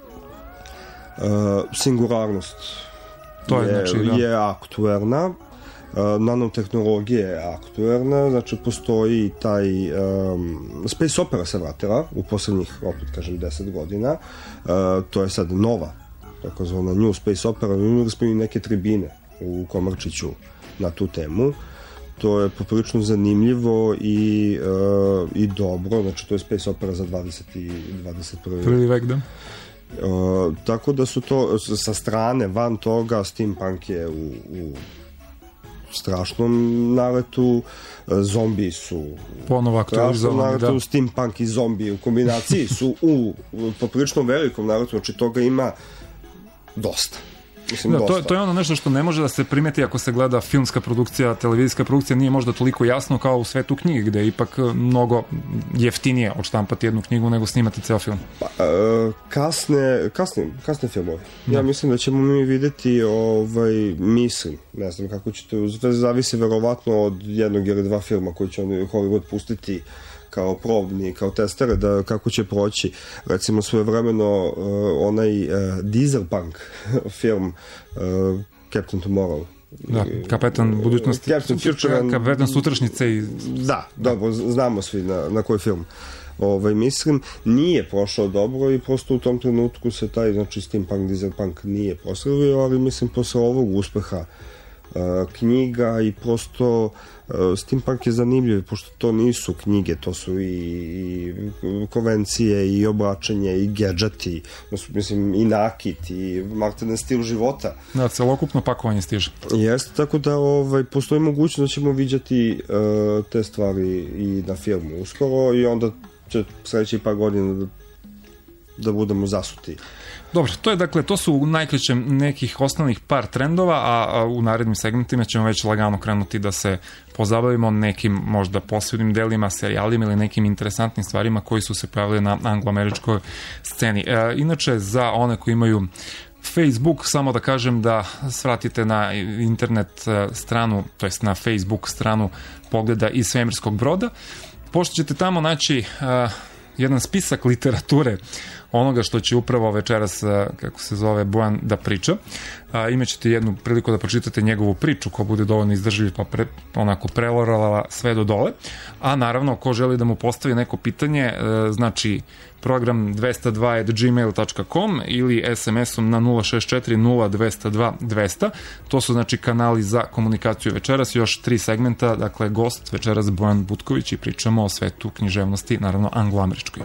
uh, singularnost to je, je, znači, da. je aktuelna. Nanotehnologija je aktuelna, znači postoji taj um, space opera se vratila u poslednjih, opet kažem, deset godina. Uh, to je sad nova, takozvana new space opera. Imali smo i neke tribine u Komarčiću na tu temu. To je poprilično zanimljivo i, uh, i dobro, znači to je space opera za dvadeset i dvadeset prvi prvi vek, da. Uh, tako da su to sa strane, van toga, steampunk je u, u strašnom naletu, zombi su ponovo aktualizovani, da. Steampunk i zombi u kombinaciji su u poprilično velikom naletu, znači toga ima dosta. Mislim, da, dosta. To, to je ono nešto što ne može da se primeti ako se gleda filmska produkcija, televizijska produkcija, nije možda toliko jasno kao u svetu knjige, gde je ipak mnogo jeftinije odštampati jednu knjigu nego snimati ceo film. Pa, kasne, kasne, kasne filmove. Ja da. mislim da ćemo mi videti, ovaj, mislim, ne znam kako ćete, zavisi verovatno od jednog ili dva filma koji će oni Hollywood pustiti kao probni, kao testere, da kako će proći. Recimo svojevremeno uh, onaj uh, Dieselpunk film uh, Captain Tomorrow. Da, kapetan budućnosti. Captain Future. Kapetan sutrašnjice. I... Da, dobro, znamo svi na, na koji film. Ovaj, mislim, nije prošao dobro i prosto u tom trenutku se taj, znači Steampunk, Dieselpunk nije proslavio, ali mislim posle ovog uspeha knjiga i prosto steampunk je zanimljiv, pošto to nisu knjige, to su i, i konvencije i oblačenje i gadžeti, mislim i nakit i maltene stil života. Da, celokupno pakovanje stiže. Jeste, tako da ovaj, postoji mogućnost da ćemo viđati uh, te stvari i na filmu uskoro i onda će sledeći par godina da, da budemo zasuti. Dobro, to je dakle, to su u najkraćem nekih osnovnih par trendova, a, a u narednim segmentima ćemo već lagano krenuti da se pozabavimo nekim možda posebnim delima, serijalima ili nekim interesantnim stvarima koji su se pojavili na anglo-američkoj sceni. E, inače, za one koji imaju Facebook, samo da kažem da svratite na internet stranu, to jest na Facebook stranu Pogleda iz svemirskog broda, pošto ćete tamo naći uh, jedan spisak literature onoga što će upravo večeras, kako se zove, Bojan da priča. A, imaćete jednu priliku da pročitate njegovu priču ko bude dovoljno izdržljiv pa pre, onako prelorala sve do dole. A naravno, ko želi da mu postavi neko pitanje, e, znači program dvesta dva at gmail dot com ili es em esom na nula šest četiri nula dvesta dva dvesta. To su znači kanali za komunikaciju večeras, još tri segmenta, dakle gost večeras Bojan Butković i pričamo o svetu književnosti, naravno anglo-američkoj.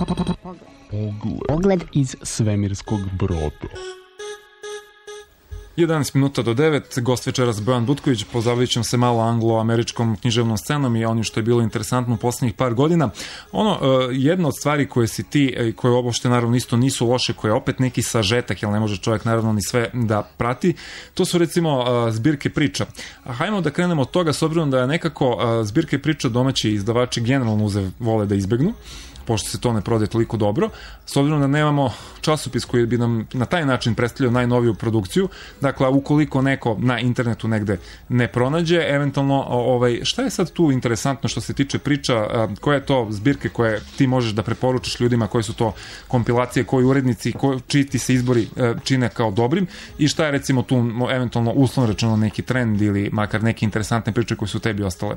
Pogled iz svemirskog broda. jedanaest minuta do devet, gost večeras Bojan Butković, pozabavit ćemo se malo anglo-američkom književnom scenom i onim što je bilo interesantno u poslednjih par godina. Ono, jedna od stvari koje si ti, koje uopšte naravno isto nisu loše, koje je opet neki sažetak, jer ne može čovjek naravno ni sve da prati, to su recimo zbirke priča. A hajmo da krenemo od toga, s obzirom da je nekako zbirke priča domaći izdavači generalno uze vole da izbegnu, pošto se to ne prodaje toliko dobro, s obzirom da nemamo časopis koji bi nam na taj način predstavljao najnoviju produkciju. Dakle, ukoliko neko na internetu negde ne pronađe, eventualno, ovaj, šta je sad tu interesantno što se tiče priča, koje je to zbirke koje ti možeš da preporučiš ljudima, koje su to kompilacije, koji urednici, koji, čiji ti se izbori čine kao dobrim i šta je recimo tu eventualno uslovno rečeno neki trend ili makar neke interesantne priče koje su tebi ostale?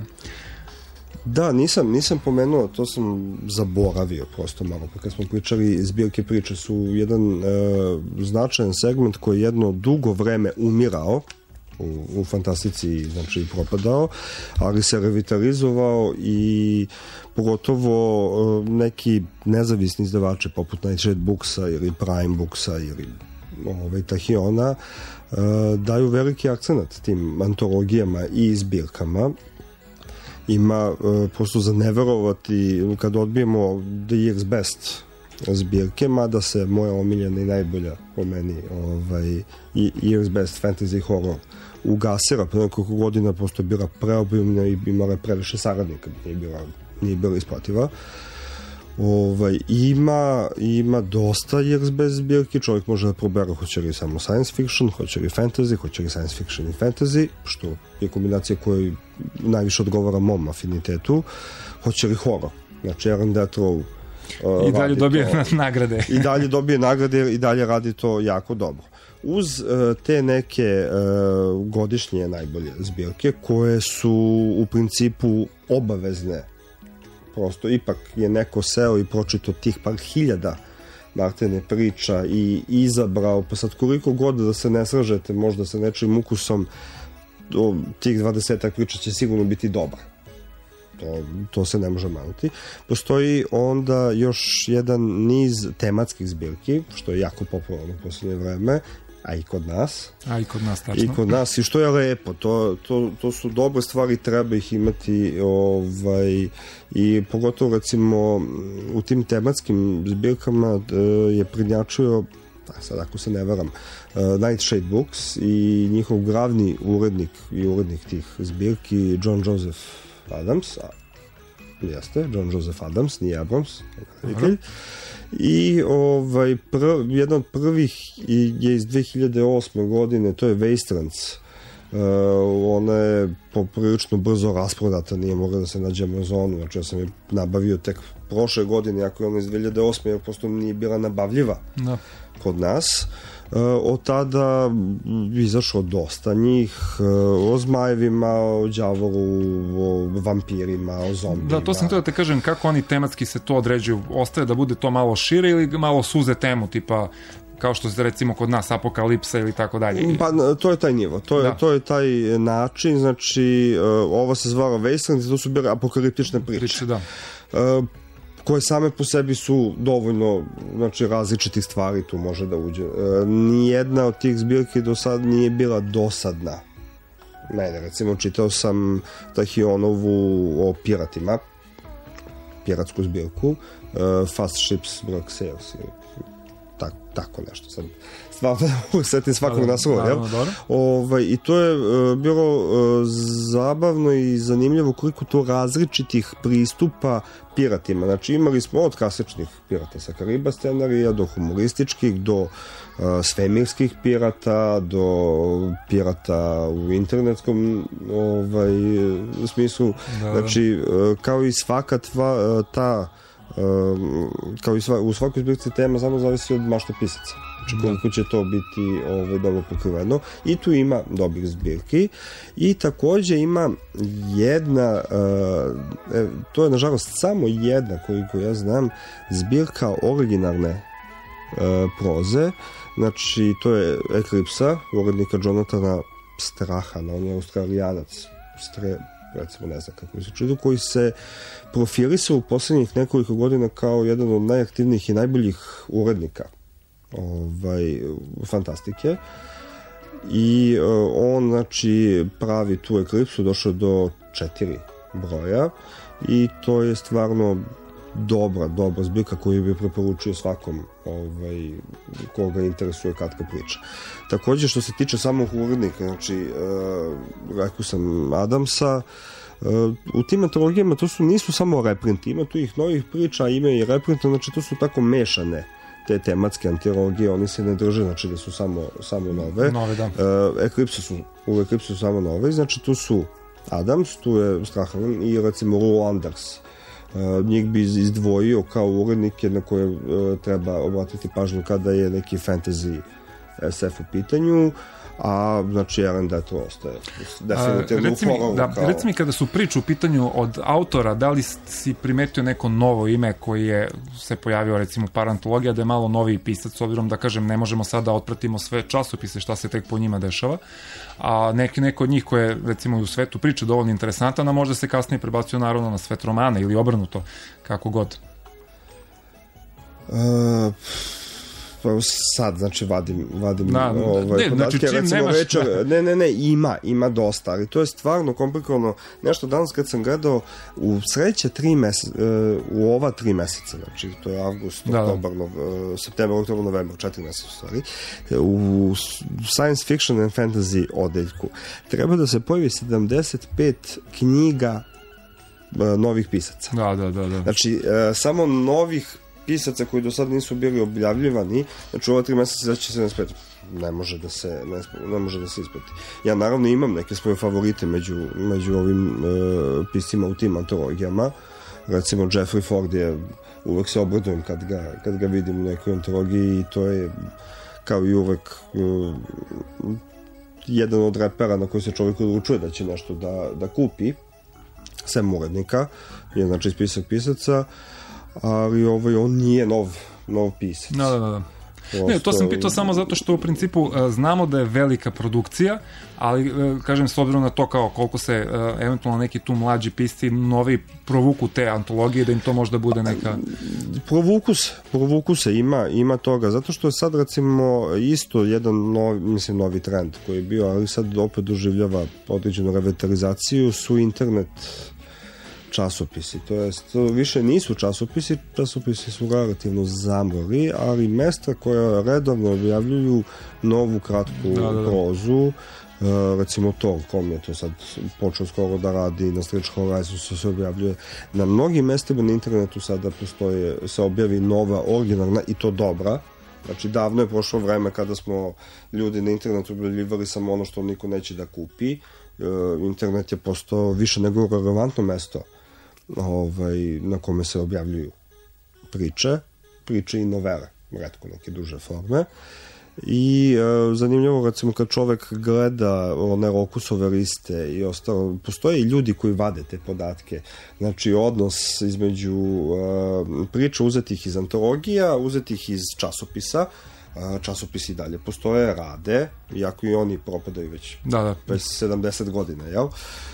Da, nisam, nisam pomenuo, to sam zaboravio prosto malo, pa kad smo pričali, zbirke priče su jedan e, značajan segment koji je jedno dugo vreme umirao u, u fantastici, znači propadao, ali se revitalizovao i pogotovo e, neki nezavisni izdavači poput Nightshade Booksa ili Prime Booksa ili ovaj, Tahiona e, daju veliki akcenat tim antologijama i zbirkama. Ima uh, prosto za neverovati kad odbijemo The Year's Best zbirke, mada se moja omiljena i najbolja po meni ovaj, Year's Best Fantasy Horror ugasira pre nekoliko godina, posto je bila preobimna i imala previše saradnika, nije bila, nije bila isplativa. Ovaj, ima, ima dosta Year's Best zbirki, čovjek može da probera hoće li samo science fiction, hoće li fantasy, hoće li science fiction i fantasy, što je kombinacija koja najviše odgovara mom afinitetu, hoće li horror, znači Aaron Detrow uh, i dalje dobije to, nagrade i dalje dobije nagrade i dalje radi to jako dobro. Uz uh, te neke uh, godišnje najbolje zbirke koje su u principu obavezne, prosto ipak je neko seo i pročito tih par hiljada Martine priča i izabrao, pa sad koliko god da se ne sražete možda sa nečim ukusom, o, tih dvadesetak priča će sigurno biti dobra. To, to se ne može manuti. Postoji onda još jedan niz tematskih zbirki, što je jako popularno u posljednje vreme, a i kod nas. A i kod nas, tačno. I kod nas, i što je lepo, to, to, to su dobre stvari, treba ih imati, ovaj, i pogotovo recimo u tim tematskim zbirkama je prednjačio, sad ako se ne varam, Nightshade Books i njihov glavni urednik i urednik tih zbirki John Joseph Adams, a, jeste, John Joseph Adams, nije Abrams, reditelj. I ovaj, prv, jedna od prvih je iz dve hiljade osme godine, to je Wastelands. Uh, ona je poprilično brzo rasprodata, nije mogla da se nađe Amazonu, znači ja sam je nabavio tek prošle godine, ako je ona iz dve hiljade osme, jer prosto nije bila nabavljiva no. kod nas. Uh, od tada izašlo dosta njih, uh, o zmajevima, o đavoru, o vampirima, o zombijima. Da, to sam htio da te kažem, kako oni tematski se to određuju, ostaje da bude to malo šire ili malo suze temu, tipa kao što se recimo kod nas apokalipsa ili tako dalje. Pa to je taj nivo, to je, to je taj način, znači uh, ovo se zvalo Wasteland, to su bile apokaliptične priče. Priče, da. Uh, koje same po sebi su dovoljno, znači različitih stvari tu može da uđe. E, nijedna od tih zbirki do sad nije bila dosadna. Mene, recimo, čitao sam Tahionovu o piratima, piratsku zbirku, e, Fast Ships, Black Sails, tak, tako nešto. Sad, stvarno usetim svakog naslova, jel? Ovaj, i to je e, bilo e, zabavno i zanimljivo koliko to različitih pristupa piratima. Znači imali smo od klasičnih pirata sa Kariba scenarija do humorističkih, do uh, svemirskih pirata, do pirata u internetskom ovaj, smislu. Da, znači uh, kao i svaka tva, ta uh, kao i sva, u svakoj zbirci tema samo zavisi od maštopisaca. Znači koliko će to biti ovaj, dobro pokriveno. I tu ima dobrih zbirki. I takođe ima jedna, uh, to je nažalost samo jedna, koliko ja znam, zbirka originalne uh, proze. Znači to je Eklipsa, urednika Jonathana Strahana, on je Australijanac. Stre, recimo ne znam kako se čudu, koji se profilisao u poslednjih nekoliko godina kao jedan od najaktivnijih i najboljih urednika ovaj, fantastike. I uh, on, znači, pravi tu Eklipsu, došao do četiri broja i to je stvarno dobra, dobra zbirka koju bi preporučio svakom ovaj, koga interesuje kratka priča. Takođe, što se tiče samog urednika, znači, uh, rekao sam Adamsa, uh, u tim antologijama to su, nisu samo reprinti, ima tu ih novih priča, ima i reprinta, znači to su tako mešane te tematske antologije, oni se ne drže, znači da su samo, samo nove. Nove, da. Uh, Eklipse su, u Eklipse su samo nove, znači tu su Adams, tu je Strahan i recimo Lou Anders. Uh, njih bi izdvojio kao urednike na koje uh, treba obratiti pažnju kada je neki fantasy S F u pitanju, a znači Aaron Detro ostaje definitivno u korovu. Da, kao... Reci mi, kada su priče u pitanju od autora, da li si primetio neko novo ime koji je se pojavio recimo par antologija, da je malo noviji pisac, s obzirom da kažem ne možemo sada da otpratimo sve časopise šta se tek po njima dešava, a neki neko od njih koje recimo u svetu priče dovoljno interesantan, a možda se kasnije prebacio naravno na svet romana ili obrnuto, kako god. Uh, pa sad, znači, vadim, vadim da, ovaj, ne, podatke, znači, recimo nemaš... večer, ne, ne, ne, ima, ima dosta, ali to je stvarno komplikovano. Nešto danas kad sam gledao u sledeće tri meseca, u ova tri meseca, znači, to je avgust, da, oktobar, nov, septembar, oktobar, novembar, četiri meseca, u stvari, u science fiction and fantasy odeljku treba da se pojavi sedamdeset pet knjiga novih pisaca. Da, da, da, da. Znači, samo novih pisaca koji do sad nisu bili objavljivani, znači ova tri meseca znači će se sedamdeset pet, ne može da se ne, ne može da se isplati. Ja naravno imam neke svoje favorite među, među ovim uh, piscima u tim antologijama. Recimo Jeffrey Ford je, uvek se obradujem kad ga, kad ga vidim u nekoj antologiji i to je kao i uvek uh, jedan od repera na koji se čovjek odlučuje da će nešto da, da kupi, sem urednika, je znači spisak pisaca, ali ovaj, on nije nov, nov pisac. Da, da, da. Ne, to sam pitao samo zato što u principu znamo da je velika produkcija, ali kažem s obzirom na to kao koliko se eventualno neki tu mlađi pisci novi provuku te antologije, da im to možda bude neka... Provuku se, provuku se, ima, ima toga, zato što je sad recimo isto jedan novi, mislim novi trend koji je bio, ali sad opet doživljava određenu revitalizaciju, su internet časopisi, to jest to više nisu časopisi, časopisi su relativno zamrli, ali mesta koja redovno objavljuju novu kratku da, da, da. prozu, uh, recimo Tor.com je to sad počeo skoro da radi, na Stretch Horizon se, se objavljuje, na mnogim mestima na internetu sada postoje, se objavi nova, originalna i to dobra. Znači, davno je prošlo vreme kada smo ljudi na internetu objavljivali samo ono što niko neće da kupi. Uh, internet je postao više nego relevantno mesto ovaj, na kome se objavljuju priče, priče i novele, retko neke duže forme. I e, zanimljivo, recimo, kad čovek gleda one Rokusove liste i ostalo, postoje i ljudi koji vade te podatke. Znači, odnos između e, priča uzetih iz antologija, uzetih iz časopisa, e, časopisi dalje postoje, rade, iako i oni propadaju već, da, da. već sedamdeset godina, jel?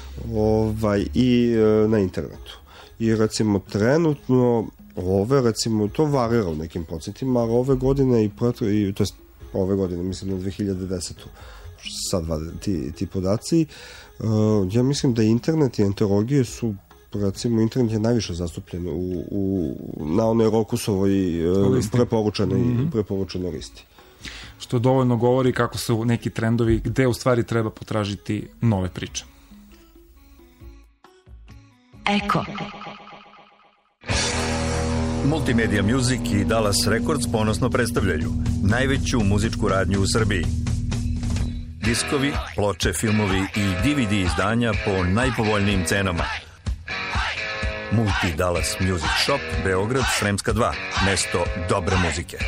Ovaj, i e, na internetu. I recimo trenutno ove, recimo, to varira u nekim procentima, ali ove godine i, proto, i to je ove godine, mislim na dve hiljade desetu sad vade ti, ti podaci, uh, ja mislim da internet i antologije su, recimo, internet je najviše zastupljen u, u, na onoj Rokusovoj uh, preporučenoj, mm-hmm. preporučenoj listi. Što dovoljno govori kako su neki trendovi gde u stvari treba potražiti nove priče. Eko. Multimedia Music i Dallas Records ponosno predstavljaju najveću muzičku radnju u Srbiji. Diskovi, ploče, filmovi i D V D izdanja po najpovoljnijim cenama. Multi Dallas Music Shop, Beograd, Sremska dva, mesto dobre muzike.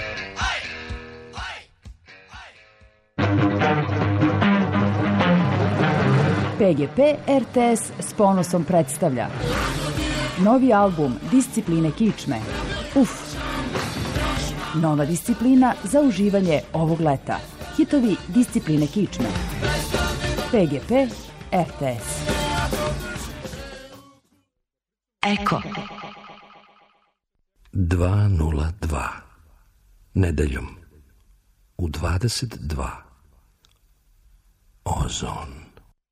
P G P R T S s ponosom predstavlja novi album Discipline kičme. Uf! Nova disciplina za uživanje ovog leta. Hitovi Discipline kičme. P G P R T S. Eko. dva nula dva. Nedeljom u dvadeset dva. Ozon.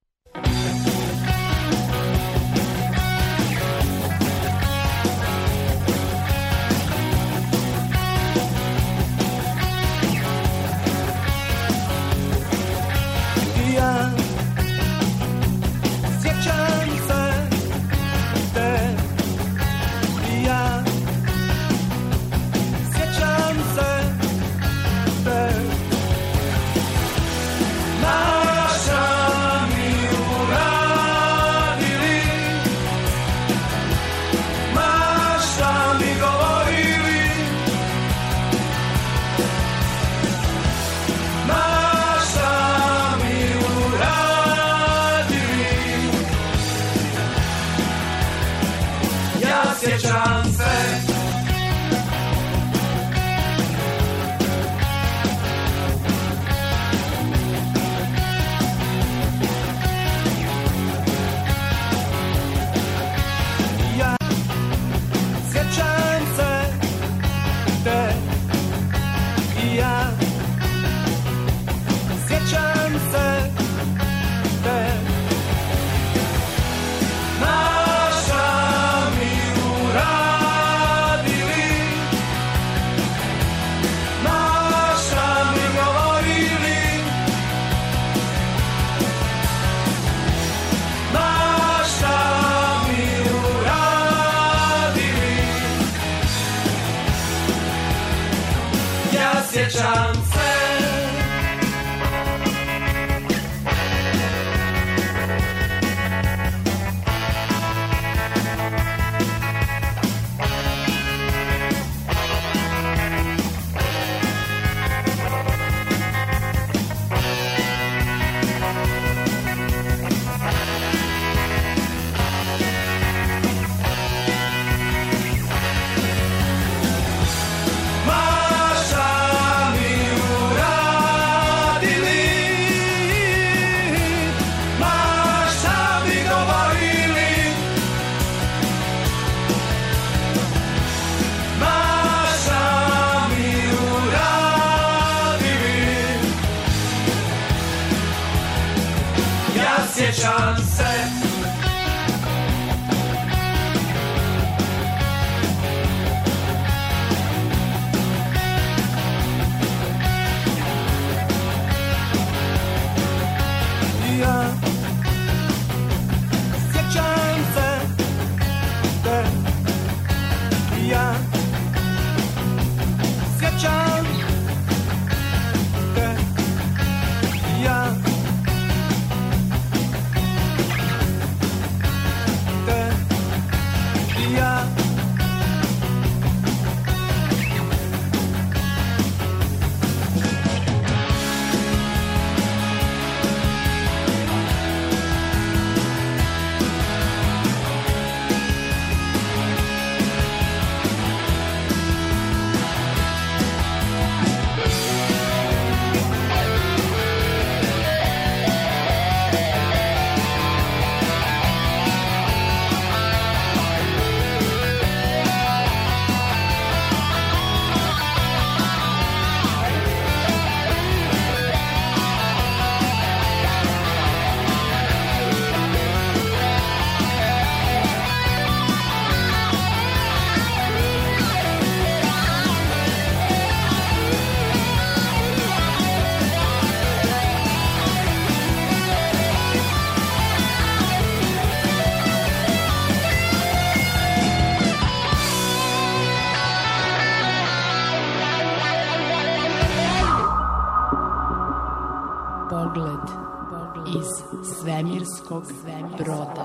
Ja sjećam se te, ja sjećam se te, naša mi uradili, mašta mi govorili, mašta mi uradili, ja sjećam se. Sjećam se te i ja sjećam se te, naša mi uradili, naša mi govorili, naša mi uradili, ja sjećam se. Maša mi uradili, maša mi govorili, maša mi uradili, ja sjećam se. Ja sjećam se te, ja sjećam te, ja te, ja Pogled iz svemirskog broda.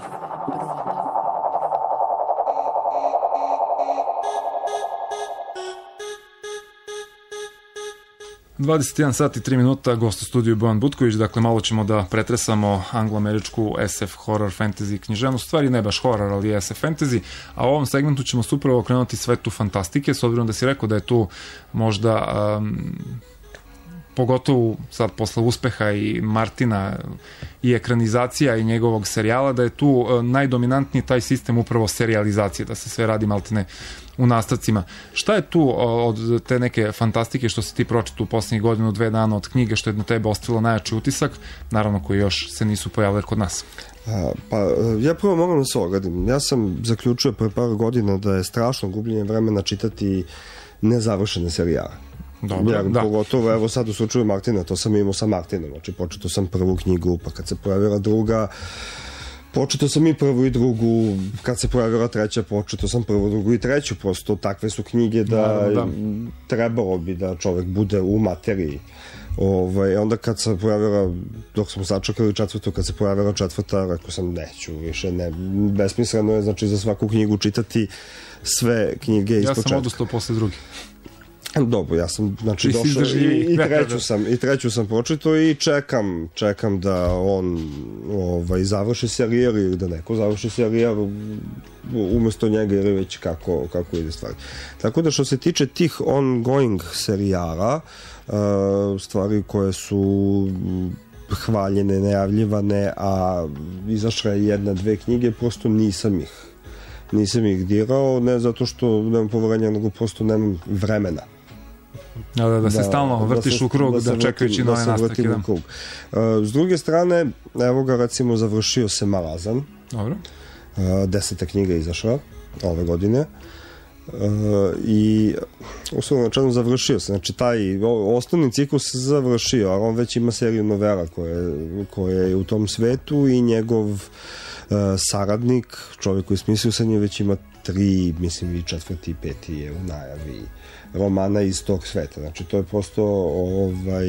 dvadeset jedan sat i tri minuta, gost u studiju Bojan Butković. Dakle, malo ćemo da pretresamo anglo-američku es ef horror fantasy književnu, stvari ne baš horror, ali es ef fantasy, a u ovom segmentu ćemo se upravo okrenuti svetu fantastike, s obzirom da si rekao da je tu možda um, pogotovo sad posle uspeha i Martina i ekranizacija i njegovog serijala, da je tu najdominantniji taj sistem upravo serijalizacije, da se sve radi maltene u nastavcima. Šta je tu od te neke fantastike što si ti pročitao u poslednjih godinu, dve dana od knjige, što je na tebe ostavilo najjači utisak, naravno koji još se nisu pojavili kod nas? A, pa ja prvo moram da se ogradim. Ja sam zaključio pre par godina da je strašno gubljenje vremena čitati nezavršene serijale. Dobro, ja, da. Pogotovo, evo sad u slučaju Martina, to sam imao sa Martinom, znači početao sam prvu knjigu, pa kad se pojavila druga, početao sam i prvu i drugu, kad se pojavila treća, početao sam prvu, drugu i treću, prosto takve su knjige da, da, da. trebalo bi da čovek bude u materiji. Ovaj, onda kad se pojavila, dok smo sačekali četvrtu, kad se pojavila četvrta, rekao sam neću više, ne, besmisleno je, znači za svaku knjigu čitati sve knjige iz ja početka. Ja sam odustao posle drugi. Dobro, ja sam znači došao i, i treću sam i treću sam pročitao i čekam čekam da on ovaj završi serijal ili da neko završi serijal umesto njega ili već kako, kako ide stvari. Tako da što se tiče tih ongoing serijala, stvari koje su hvaljene, najavljivane, a izašla je jedna, dve knjige, prosto nisam ih nisam ih dirao, ne zato što nemam poverenja, nego prosto nemam vremena. Da, da, da se da, stalno vrtiš da se, u krug, da, da čekajući nove nastavke. Da. Uh, s druge strane, evo ga recimo završio se Malazan. Dobro. Uh, deseta knjiga izašla ove godine. Uh, i uslovno načelno završio se. Znači, taj osnovni ciklus se završio, ali on već ima seriju novela koje, koje je u tom svetu i njegov uh, saradnik, čovjek koji je smislio sa njim, već ima tri, mislim i četvrti i peti je u najavi romana iz tog sveta. Znači, to je prosto ovaj,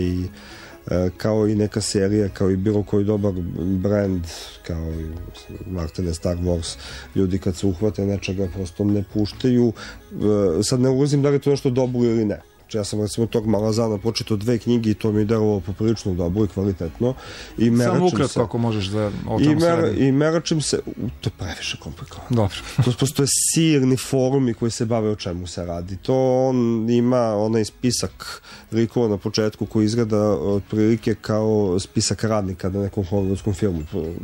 kao i neka serija, kao i bilo koji dobar brand, kao i Martine Star Wars, ljudi kad se uhvate nečega prosto ne puštaju. Sad ne ulazim da li je to nešto dobro ili ne. Ja sam recimo tog Malazana početao dve knjige i to mi je delovalo poprilično dobro i kvalitetno. I samo ukratko ako možeš da o čemu se radi. I meračim se, to je previše komplikovano. Dobro. To postoje silni forumi koji se bave o čemu se radi. To on ima onaj spisak likova na početku koji izgleda otprilike kao spisak radnika na nekom hollywoodskom filmu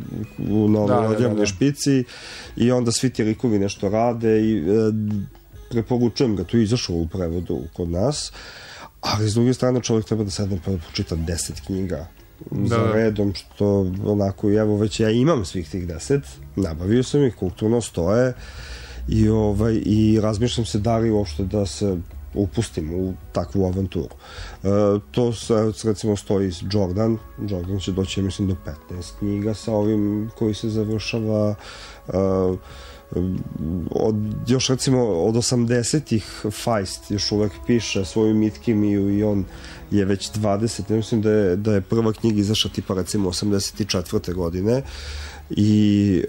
u novoj odjavnoj špici i onda svi ti likovi nešto rade i preporučujem ga, to je izašlo u prevodu kod nas, ali s druge strane čovjek treba da sedne pa da počita deset knjiga da. za redom, što onako, evo već ja imam svih tih deset, nabavio sam ih, kulturno stoje i, ovaj, i razmišljam se da li uopšte da se upustim u takvu avanturu. E, to se, recimo, stoji Jordan, Jordan će doći, mislim, do petnaest knjiga sa ovim koji se završava e, od, još recimo od osamdesetih Feist još uvek piše svoju mitkemiju i on je već dvadeset, ne mislim da je, da je prva knjiga izašla tipa recimo osamdeset četvrte godine i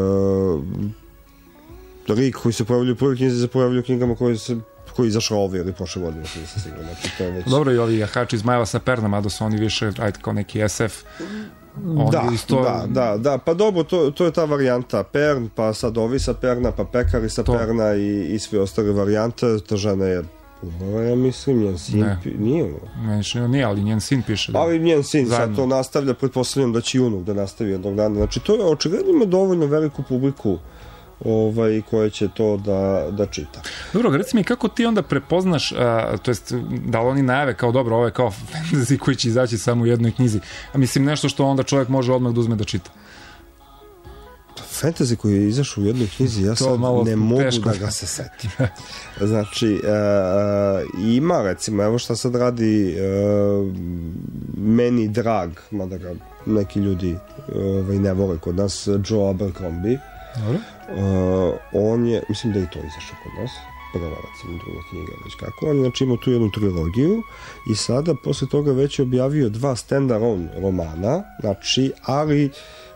e, lik koji se pojavljaju u prvoj knjizi se pojavljaju u knjigama koje se koji je izašao ove ili prošle godine, nisam sigurno. Znači, već... Dobro, i ovi jahači iz Majava sa Pernama, da su oni više, ajde, kao neki es ef. Da, isto... da, da, da, pa dobro, to, to je ta varijanta Pern, pa sad ovi sa Perna, pa Pekari sa to. Perna i, i sve ostale varijante. Ta žena je umrla, ja mislim, njen sin ne. Pi... nije umrla. Ne, nije, ali njen sin piše. Da. Ali njen sin zajedno. Sad to nastavlja, pretpostavljam da će i unuk da nastavi jednog dana. Znači, to je očigledno ima dovoljno veliku publiku ovaj, koje će to da, da čita. Dobro, reci mi, kako ti onda prepoznaš, a, to jest, da li oni najave kao dobro, ovo je kao fantasy koji će izaći samo u jednoj knjizi, a mislim nešto što onda čovjek može odmah da uzme da čita? Fantasy koji je izašao u jednoj knjizi, ja sad ne mogu teško. Da ga se setim. Znači, e, ima recimo, evo šta sad radi e, meni drag, mada ga neki ljudi ovaj, ne vole kod nas, Joe Abercrombie. Dobro. Uh, on je, mislim da je i to izašao kod nas, prva recimo druga knjiga već kako, on je znači imao tu jednu trilogiju i sada posle toga već je objavio dva stand-alone romana, znači, ali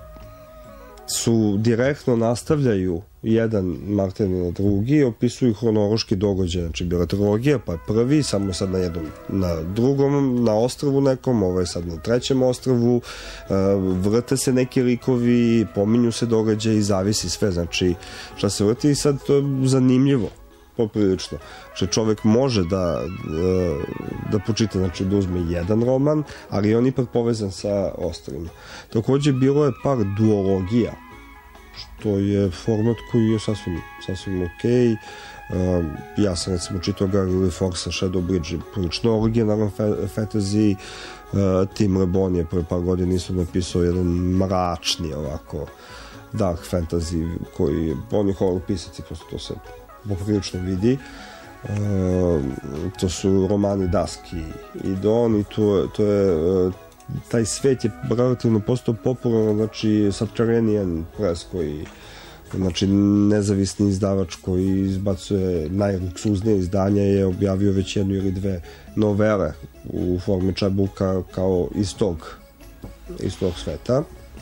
su direktno nastavljaju jedan Martin na drugi, opisuju hronološki događaj, znači bila trilogija, pa je prvi, samo sad na jednom, na drugom, na ostrvu nekom, ovo je sad na trećem ostrvu, vrte se neki likovi, pominju se događaj i zavisi sve, znači šta se vrti i sad to je zanimljivo. poprilično. Znači čovek može da, da počita, znači da uzme jedan roman, ali on ipak povezan sa ostalima. Takođe bilo je par duologija, što je format koji je sasvim, sasvim okej. Uh, ja sam recimo čitao Gargoyle Force, Shadow Bridge, prilično originalan fantasy. Uh, Tim Rebon je pre par godina isto napisao jedan mračni ovako dark fantasy koji on je horror pisac i prosto to se poprilično vidi. Uh, to su romani Dusk i, i Dawn i to, to je uh, taj svet je relativno postao popularan, znači Subterranean Press koji znači nezavisni izdavač koji izbacuje najluksuznije izdanja je objavio već jednu ili dve novele u formi čabuka kao iz tog iz tog sveta.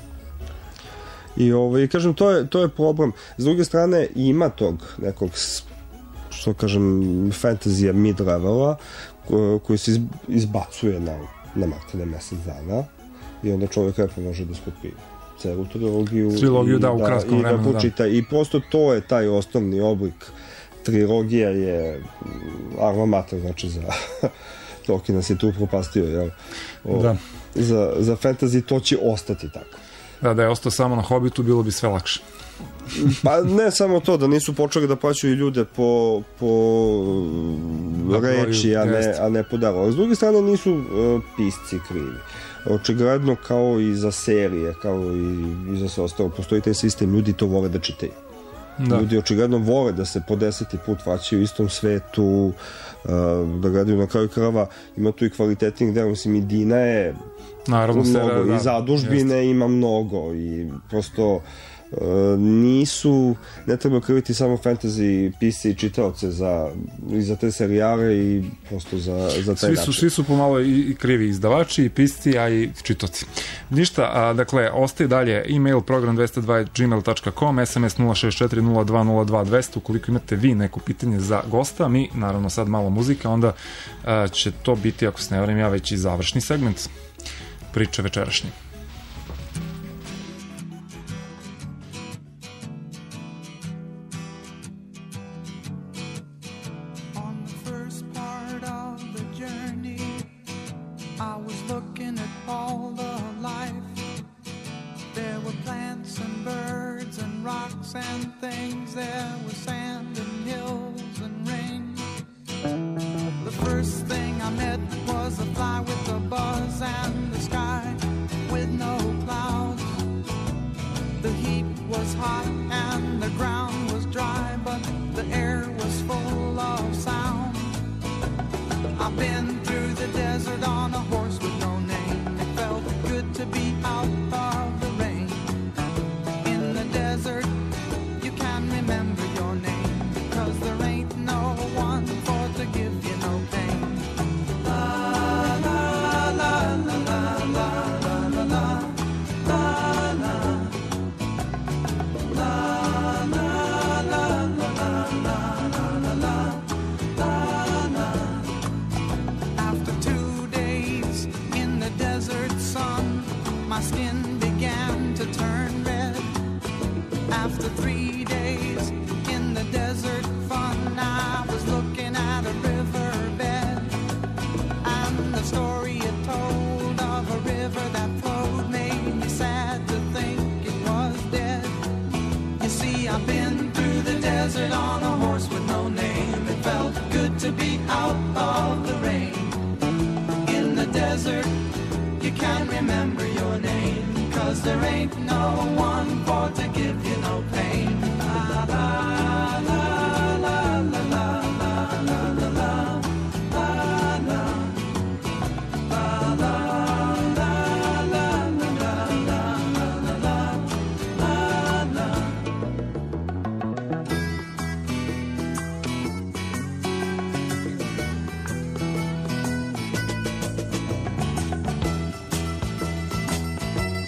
I ovaj, kažem, to je, to je problem. S druge strane, ima tog nekog, što kažem, fantazija mid-levela ko, koji se izbacuje na, na matene mesec dana i onda čovjek lepo može da skupi celu trilogiju, trilogiju i, da, u kratkom i vremenu, da počita. Da. I prosto to je taj osnovni oblik. Trilogija je alma mater, znači za Tolkien nas je tu propastio, jel? O, da. Za, za fantasy to će ostati tako. Da, da je ostao samo na Hobbitu, bilo bi sve lakše. Pa ne samo to, da nisu počeli da plaćaju ljude po, po reči, a ne, a ne po delu. S druge strane nisu uh, pisci krivi. Očigledno kao i za serije, kao i, i za sve ostalo, postoji taj sistem, ljudi to vole da čitaju. Da. Ljudi očigledno vole da se po deseti put vraćaju u istom svetu, uh, da gledaju na kraju krava, ima tu i kvalitetnih dela, mislim i Dina je naravno mnogo, sebe, da, i zadužbine jeste. Ima mnogo i prosto Uh, nisu, ne treba kriviti samo fantasy pisce i čitaoce za, i za te serijale i prosto za, za taj svi su, način. Svi su pomalo i, i krivi izdavači i pisci, a i čitaoci. Ništa, a, dakle, ostaje dalje e-mail program dvesta dva at gmail dot com, sms nula šest četiri nula dva nula dva dvesta, ukoliko imate vi neko pitanje za gosta, mi, naravno sad malo muzika, onda a, će to biti, ako se ne varam ja, već i završni segment priče večerašnje.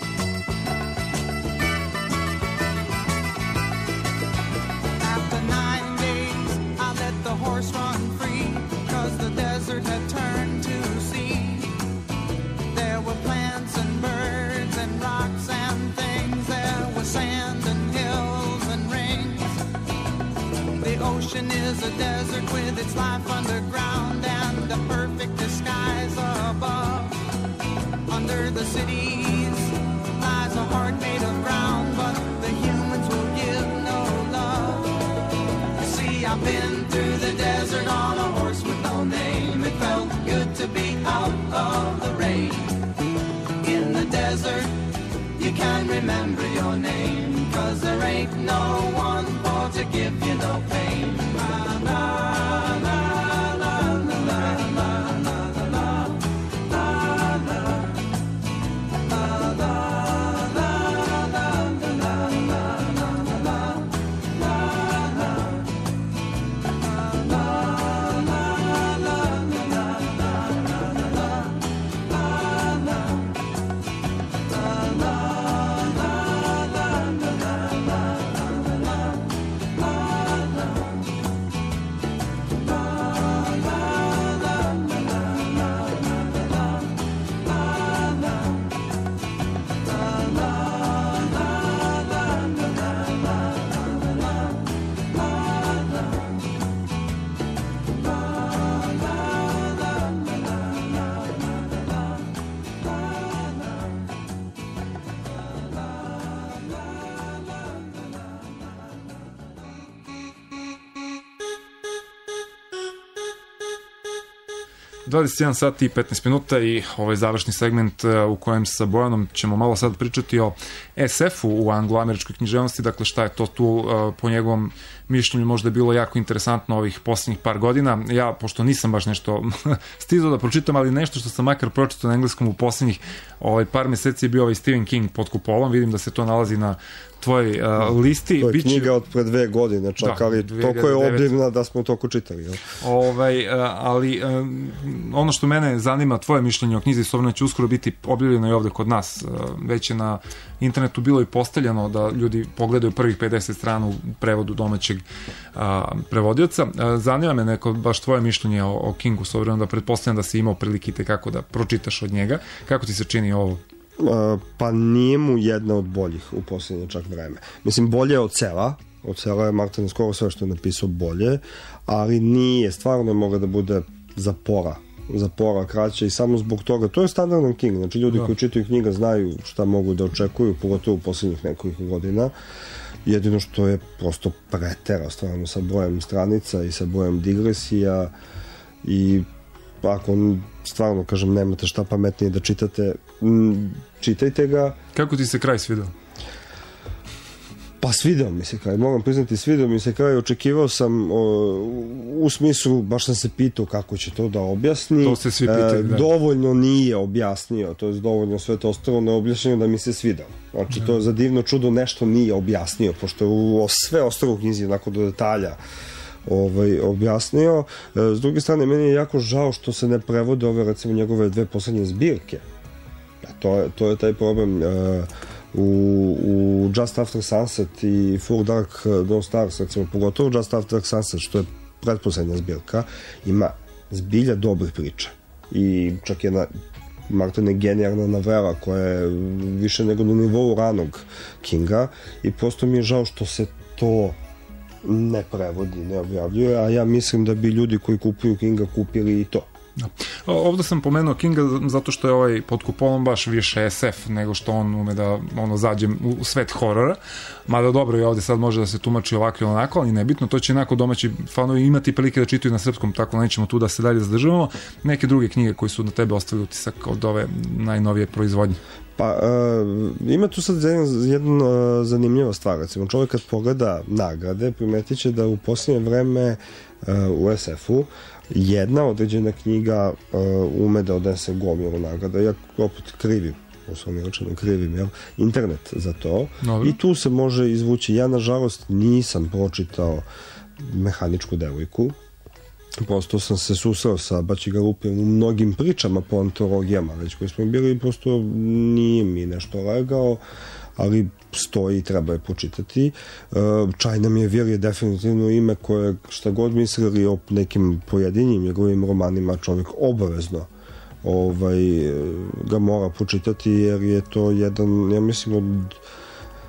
Night ocean is a desert with its life underground and a perfect disguise above. Under the cities lies a heart made of ground, but the humans will give no love. You see, I've been through the desert on a horse with no name. It felt good to be out of the rain. In the desert, you can't remember your name, 'cause there ain't no one for to give you no pain. La, la, la, la, la, la, la, la, la, la, la, la, dvadeset jedan sati i petnaest minuta i ovaj završni segment u kojem sa Bojanom ćemo malo sad pričati o es efu u anglo-američkoj književnosti, dakle šta je to tu po njegovom mišljenju možda je bilo jako interesantno ovih posljednjih par godina. Ja, pošto nisam baš nešto stizao da pročitam, ali nešto što sam makar pročitao na engleskom u posljednjih ovaj, par meseci je bio ovaj Stephen King pod kupolom, vidim da se to nalazi na tvojoj uh, listi. To je Biće... knjiga od pre dve godine, čak, da, ali toliko je obljivna da smo toliko čitali. Jel? Ovaj, uh, ali uh, ono što mene zanima, tvoje mišljenje o knjizi, s obzirom će uskoro biti objavljeno i ovde kod nas. Uh, već je na internetu bilo i postavljeno da ljudi pogledaju prvih pedeset strana u prevodu domaćeg uh, prevodioca. Uh, zanima me neko baš tvoje mišljenje o, o Kingu, s obzirom da pretpostavljam da si imao prilike kako da pročitaš od njega. Kako ti se čini ovo? Uh, pa nije mu jedna od boljih u posljednje čak vreme. Mislim, bolje je od Cela. Od Cela je Martin skoro sve što je napisao bolje, ali nije, stvarno moga da bude zapora. Zapora kraće i samo zbog toga. To je standardan King. Znači, ljudi da. koji čitaju knjiga znaju šta mogu da očekuju, pogotovo u posljednjih nekoliko godina. Jedino što je prosto pretera stvarno sa brojem stranica i sa brojem digresija i ako stvarno, kažem, nemate šta pametnije da čitate, čitajte ga. Kako ti se kraj svidao? Pa svidao mi se kraj, moram priznati, svidao mi se kraj, očekivao sam o, u smislu, baš sam se pitao kako će to da objasni. To se svi pitaju, da. E, dovoljno nije objasnio, to je dovoljno sve to ostalo neobjašnjeno da mi se svidao. Znači, to je za divno čudo nešto nije objasnio, pošto je u sve ostalo u knjizi onako do detalja ovaj, objasnio. S druge strane, meni je jako žao što se ne prevode ove, recimo, njegove dve poslednje zbirke. To je, to je taj problem. U, u Just After Sunset i Full Dark Don't Stars, recimo, pogotovo Just After Sunset, što je pretposlednja zbirka, ima zbilja dobrih priča. I čak jedna Martin je genijalna novela koja je više nego na nivou ranog Kinga i prosto mi je žao što se to ne prevodi, ne objavljuje, a ja mislim da bi ljudi koji kupuju Kinga kupili i to. Da. Ovdje sam pomenuo Kinga zato što je ovaj pod kupolom baš više es ef nego što on ume da ono zađe u svet horora, mada dobro i ovdje sad može da se tumači ovako ili onako, ali nebitno, to će onako domaći fanovi imati prilike da čitaju na srpskom, tako nećemo tu da se dalje zadržavamo. Neke druge knjige koji su na tebe ostavili utisak od ove najnovije proizvodnje? Pa, uh, ima tu sad jedna uh, zanimljiva stvar. Recimo, čovjek kad pogleda nagrade, primetit će da u posljednje vreme uh, u es efu jedna određena knjiga uh, ume da odnese gomilu nagrada. Ja opet krivim, osnovno rečeno krivim, jel? Internet za to. Dobre. I tu se može izvući. Ja, nažalost, nisam pročitao Mehaničku devojku. Prosto sam se susreo sa Bačigalupem u mnogim pričama po antologijama, već koji smo bili, prosto nije mi nešto legao, ali stoji i treba je počitati. Čajna mi je Vir je definitivno ime koje, šta god mislili o nekim pojedinjim njegovim romanima, čovjek obavezno ovaj, ga mora počitati, jer je to jedan, ja mislim, od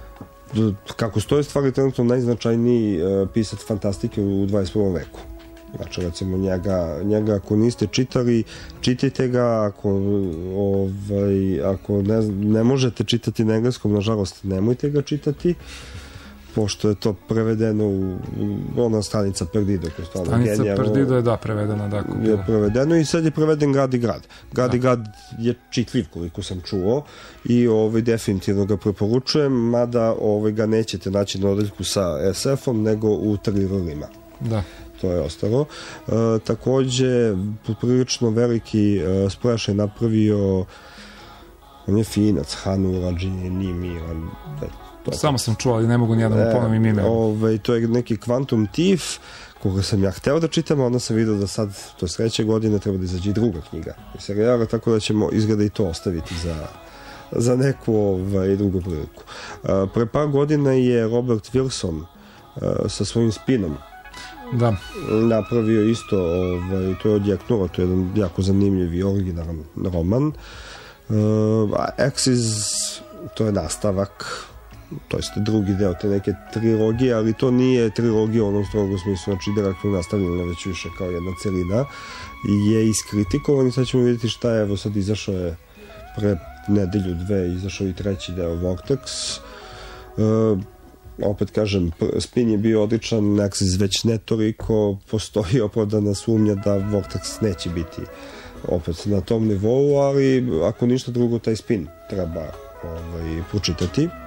kako stoje stvari, trenutno najznačajniji uh, pisac fantastike u dvadeset prvom veku. Znači, recimo, njega, njega ako niste čitali, čitajte ga, ako, ovaj, ako ne, ne možete čitati na engleskom, nažalost, nemojte ga čitati, pošto je to prevedeno u, u ona stranica Perdido. Stranica genijal, Perdido je, da, prevedena. Da, je prevedeno i sad je preveden Grad i grad. Grad da. i grad je čitljiv, koliko sam čuo, i ovaj, definitivno ga preporučujem, mada ovaj, ga nećete naći na odeljku sa es efom, nego u trillerima. Da. To je ostalo. E, takođe, poprilično veliki e, splash je napravio on je finac, Hanu Rajini Miran. Samo sam čuo, ali ne mogu nijednom e, ponovim ime. Ovaj, to je neki Quantum Thief, koga sam ja hteo da čitam, a onda sam vidio da sad, to je sledeće godine, treba da izađe i druga knjiga i serijala, tako da ćemo izgleda i to ostaviti za, za neku ovaj, drugu priliku. E, pre par godina je Robert Wilson e, sa svojim spinom da. napravio isto, ovaj, to je od Jack Nora, to je jedan jako zanimljiv i originalan roman. Uh, Axis, to je nastavak, to jest drugi deo te neke trilogije, ali to nije trilogija u onom strogom smislu, znači direktno nastavljeno, već više kao jedna celina, je iskritikovan i sad ćemo vidjeti šta je, evo sad izašao je pre nedelju dve, izašao i treći deo Vortex. Uh, opet kažem, spin je bio odličan, Axis već ne toliko, postoji opravdana sumnja da Vortex neće biti opet na tom nivou, ali ako ništa drugo, taj spin treba ovaj, pročitati. E,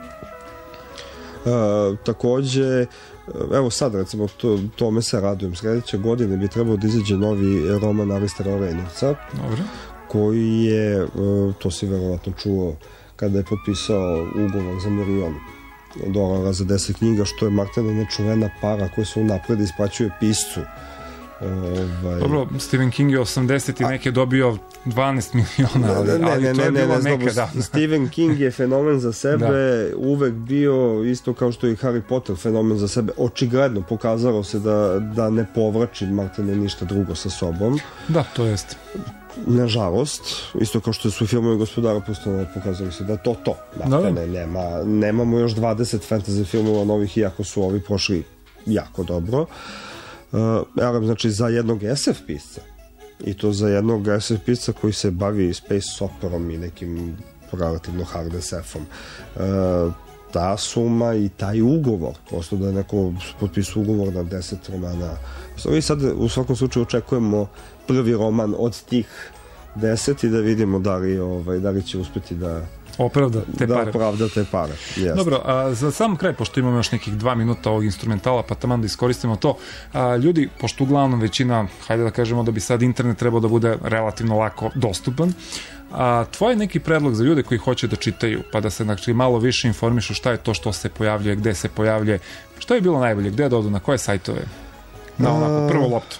takođe, evo sad recimo, to, tome se radujem, sledeće godine bi trebao da izađe novi roman Alistera Reynolds-a, koji je, to si verovatno čuo, kada je potpisao ugovor za milion dolara za deset knjiga, što je maktena nečuvena para koja se unapred isplaćuje piscu. Ovaj... Dobro, Stephen King je osamdeset i neke dobio dvanaest miliona, ali, ne, ali ne, to je ne, bilo ne, neke, da. Stephen King je fenomen za sebe, da. uvek bio isto kao što je Harry Potter fenomen za sebe. Očigledno pokazalo se da, da ne povrači maktene ništa drugo sa sobom. Da, to jest. Nažalost, isto kao što su filmovi Gospodara prstenova, pokazali se da to to. Dakle, ne, nema, nemamo još dvadeset fantasy filmova novih, iako su ovi prošli jako dobro. Uh, ja, znači, za jednog es ef pisca, i to za jednog es ef pisca koji se bavi space operom i nekim relativno hard es efom. Uh, ta suma i taj ugovor, prosto da je neko potpisu ugovor na deset romana. I sad u svakom slučaju očekujemo prvi roman od tih deset i da vidimo da li, ovaj, da li će uspeti da opravda te da pare. opravda te pare. Yes. Dobro, a za sam kraj, pošto imamo još nekih dva minuta ovog instrumentala, pa taman da iskoristimo to, a, ljudi, pošto uglavnom većina, hajde da kažemo da bi sad internet trebao da bude relativno lako dostupan, a tvoj neki predlog za ljude koji hoće da čitaju, pa da se znači, malo više informišu šta je to što se pojavljuje, gde se pojavljuje, šta je bilo najbolje, gde da odu, na koje sajtove? Na onako, prvo loptu.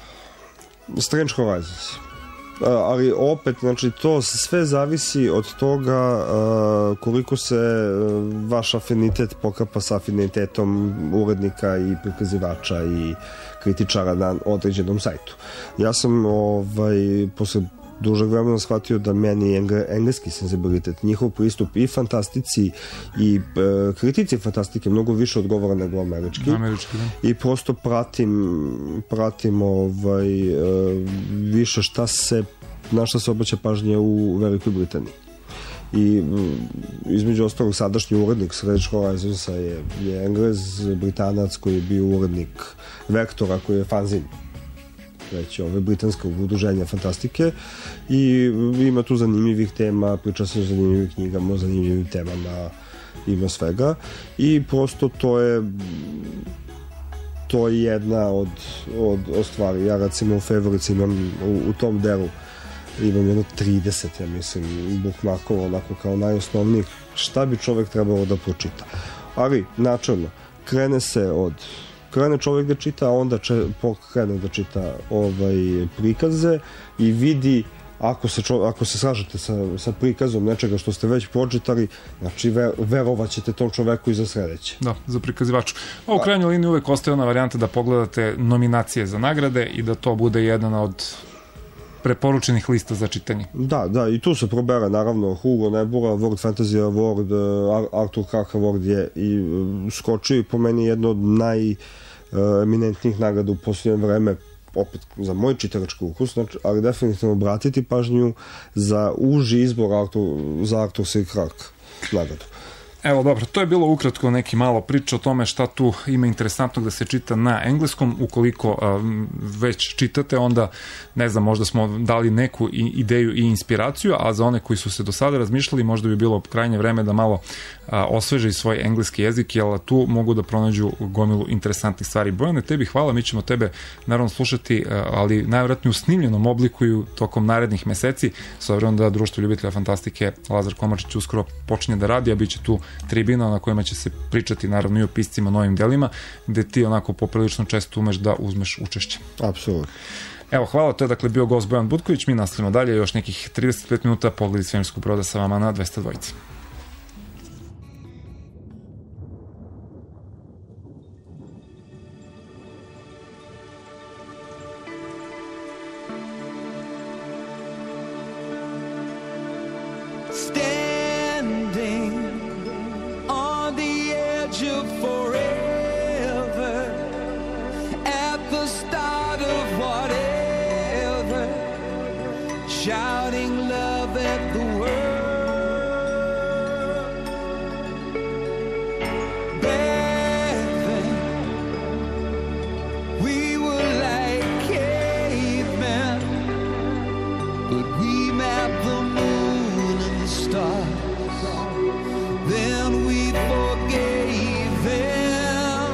Strange Horizons. Uh, ali opet, znači, to sve zavisi od toga uh, koliko se uh, vaš afinitet pokapa sa afinitetom urednika i prikazivača i kritičara na određenom sajtu. Ja sam ovaj, posle dužeg vremena shvatio da meni engle, engleski senzibilitet, njihov pristup i fantastici i e, kritici fantastike mnogo više odgovara nego američki. Američki, da. I prosto pratim pratim ovaj, e, više šta se, na šta se obraća pažnje u Velikoj Britaniji. I između ostalog sadašnji urednik Strange Horizonsa je, je Englez, Britanac koji je bio urednik Vektora koji je fanzin već ove britanske udruženja fantastike i ima tu zanimljivih tema, priča se o zanimljivih knjigama, o zanimljivim temama, ima svega i prosto to je to je jedna od, od, od stvari. Ja recimo u Favorites imam u, u tom delu imam jedno trideset, ja mislim, bookmarkova onako kao najosnovnijih šta bi čovek trebalo da pročita. Ali, načelno, krene se od krene čovjek da čita, a onda će pokrene da čita ovaj prikaze i vidi ako se, čo, ako se slažete sa, sa prikazom nečega što ste već pročitali, znači ver, verovat ćete tom čoveku i za sledeće. Da, za prikazivaču. A u krajnjoj liniji uvek ostaje ona varijanta da pogledate nominacije za nagrade i da to bude jedan od preporučenih lista za čitanje. Da, da, i tu se probera naravno Hugo Nebula, World Fantasy Award, Arthur Clarke Award je i skočio i po meni jedno od najeminentnijih nagrada u posljednje vreme, opet za moj čitalački ukus, znači, ali definitivno obratiti pažnju za uži izbor Arthur, za Arthur C. Clarke nagradu. Evo, dobro, to je bilo ukratko neki malo priča o tome šta tu ima interesantnog da se čita na engleskom. Ukoliko a, već čitate, onda, ne znam, možda smo dali neku i, ideju i inspiraciju, a za one koji su se do sada razmišljali, možda bi bilo krajnje vreme da malo a, osveže i svoj engleski jezik, jer tu mogu da pronađu gomilu interesantnih stvari. Bojane, tebi hvala, mi ćemo tebe naravno slušati, a, ali najvjerojatnije u snimljenom obliku i tokom narednih meseci, s obzirom da Društvo ljubitelja fantastike Lazar Komarčić uskoro počinje da radi, a bit će tu tribina na kojima će se pričati naravno i o piscima, novim delima, gde ti onako poprilično često umeš da uzmeš učešće. Apsolutno. Evo, hvala, to je dakle bio gost Bojan Butković, mi nastavimo dalje, još nekih trideset pet minuta Pogledi svemirskog broda sa vama na dvesta dva. Shouting love at the world, back then we were like cavemen, but we mapped the moon and the stars, then we forgave them.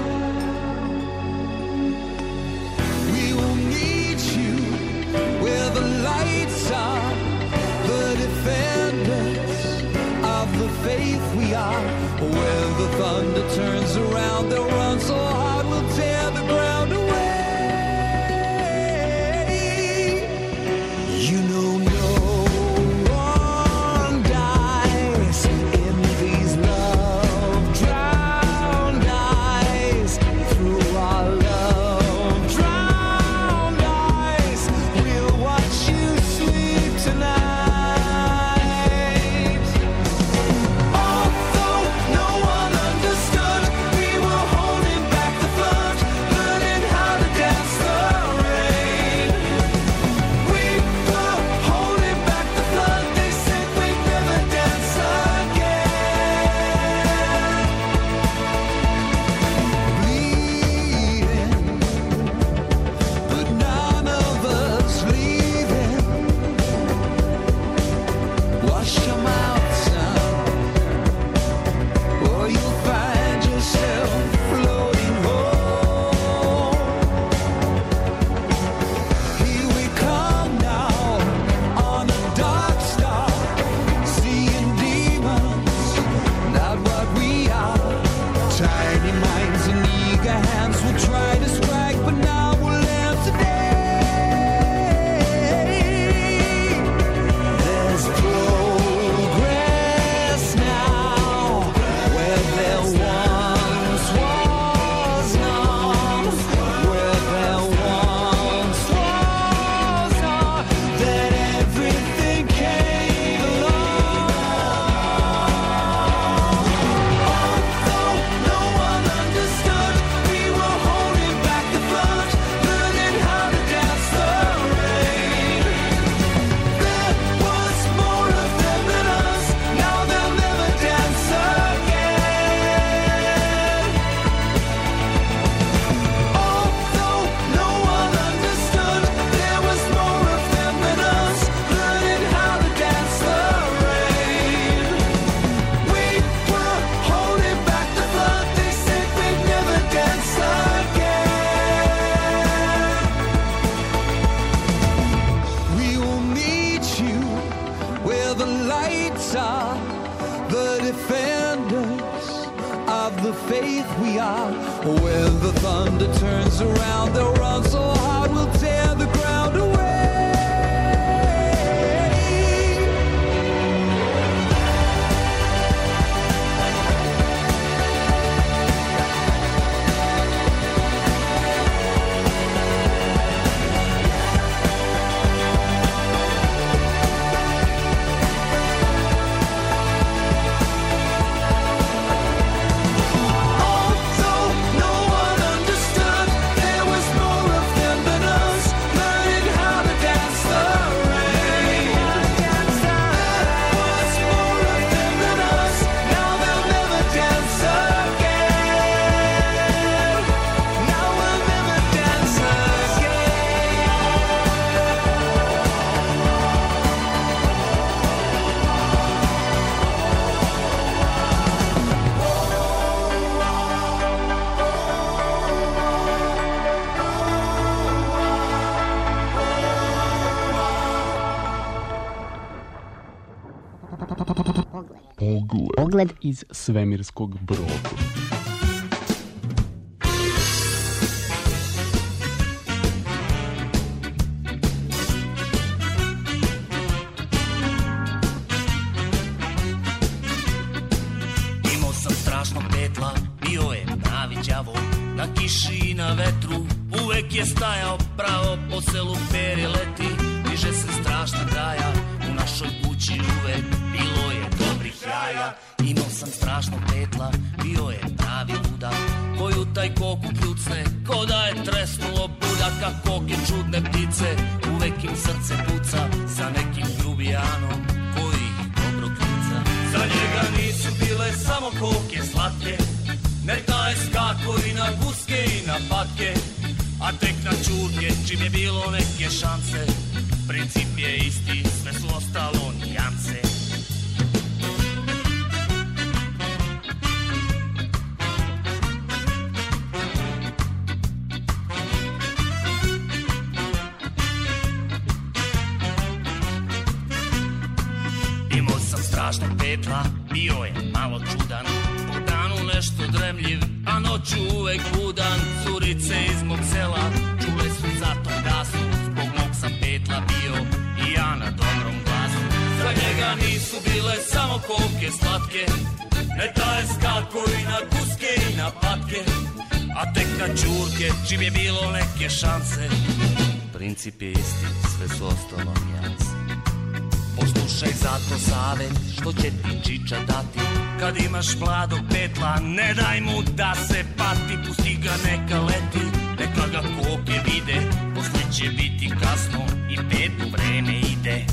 We will meet you where the lights are, the defenders of the faith we are. When the thunder turns around, they'll run so hard we'll tear the ground away. You know no one dies in these love-drowned eyes. Through our love-drowned eyes, we'll watch you sleep tonight. Although no one understood, we were holding back the flood, learning how to dance the rain. We were holding back the flood, they said we'd never dance again. Bleeding, but none of us leaving. Wash your mouth, son, or you'll find yourself floating home. Here we come now on a dark star, seeing demons, not what we are. Tiny minds and eager hands will try to strike, but now we'll end today. There's progress now where there once was none, where there once was none, that everything came along. Although no one understood, we were holding back the flood, learning how to dance the rain. There was more of them than us, now they'll never dance again. Although no one understood, there was more of them than us, learning how to dance the rain. We were holding back the flood, they said we'd never dance again. We will meet you where the lights are, the defenders of the faith we are. When the thunder turns around, they'll run so hard we'll tear the ground away. Pogled iz svemirskog broda. Imao sam strašno petla, bio je pravi đavo, na kiši i na vetru, uvek je stajao pravo, po selu peri leti, diže se strašna graja, u našoj kući uvek bilo je dobrih jaja. Imao sam strašno petla, bio je pravi ludak, koju taj koku kljucne, ko da je tresnulo budaka, koke čudne ptice, uvek im srce puca, sa nekim ljubijanom, koji ih dobro kljuca. Za njega nisu bile samo koke slatke, ne taj skako i na guske i na patke, a tek na čurke, čim je bilo neke šanse, princip je isti, sve su ostalo nijance. Imao sam strašnog petla, bio je malo čudan, po danu nešto dremljiv, a noću uvek budan. Curice iz mog sela čule su za tom gasu, zbog mog sam petla bio i ja na dobrom glasu. Za njega nisu bile samo koke slatke, ne taje skako i na guske i na patke, a tek na čurke, čim je bilo neke šanse, princip je isti, sve su ostalo nijance. Poslušaj zato savet, što će ti čiča dati, kad imaš mladog petla, ne daj mu da se pati, pusti ga neka leti, neka ga koke vide, posle će biti kasno i petu vreme ide.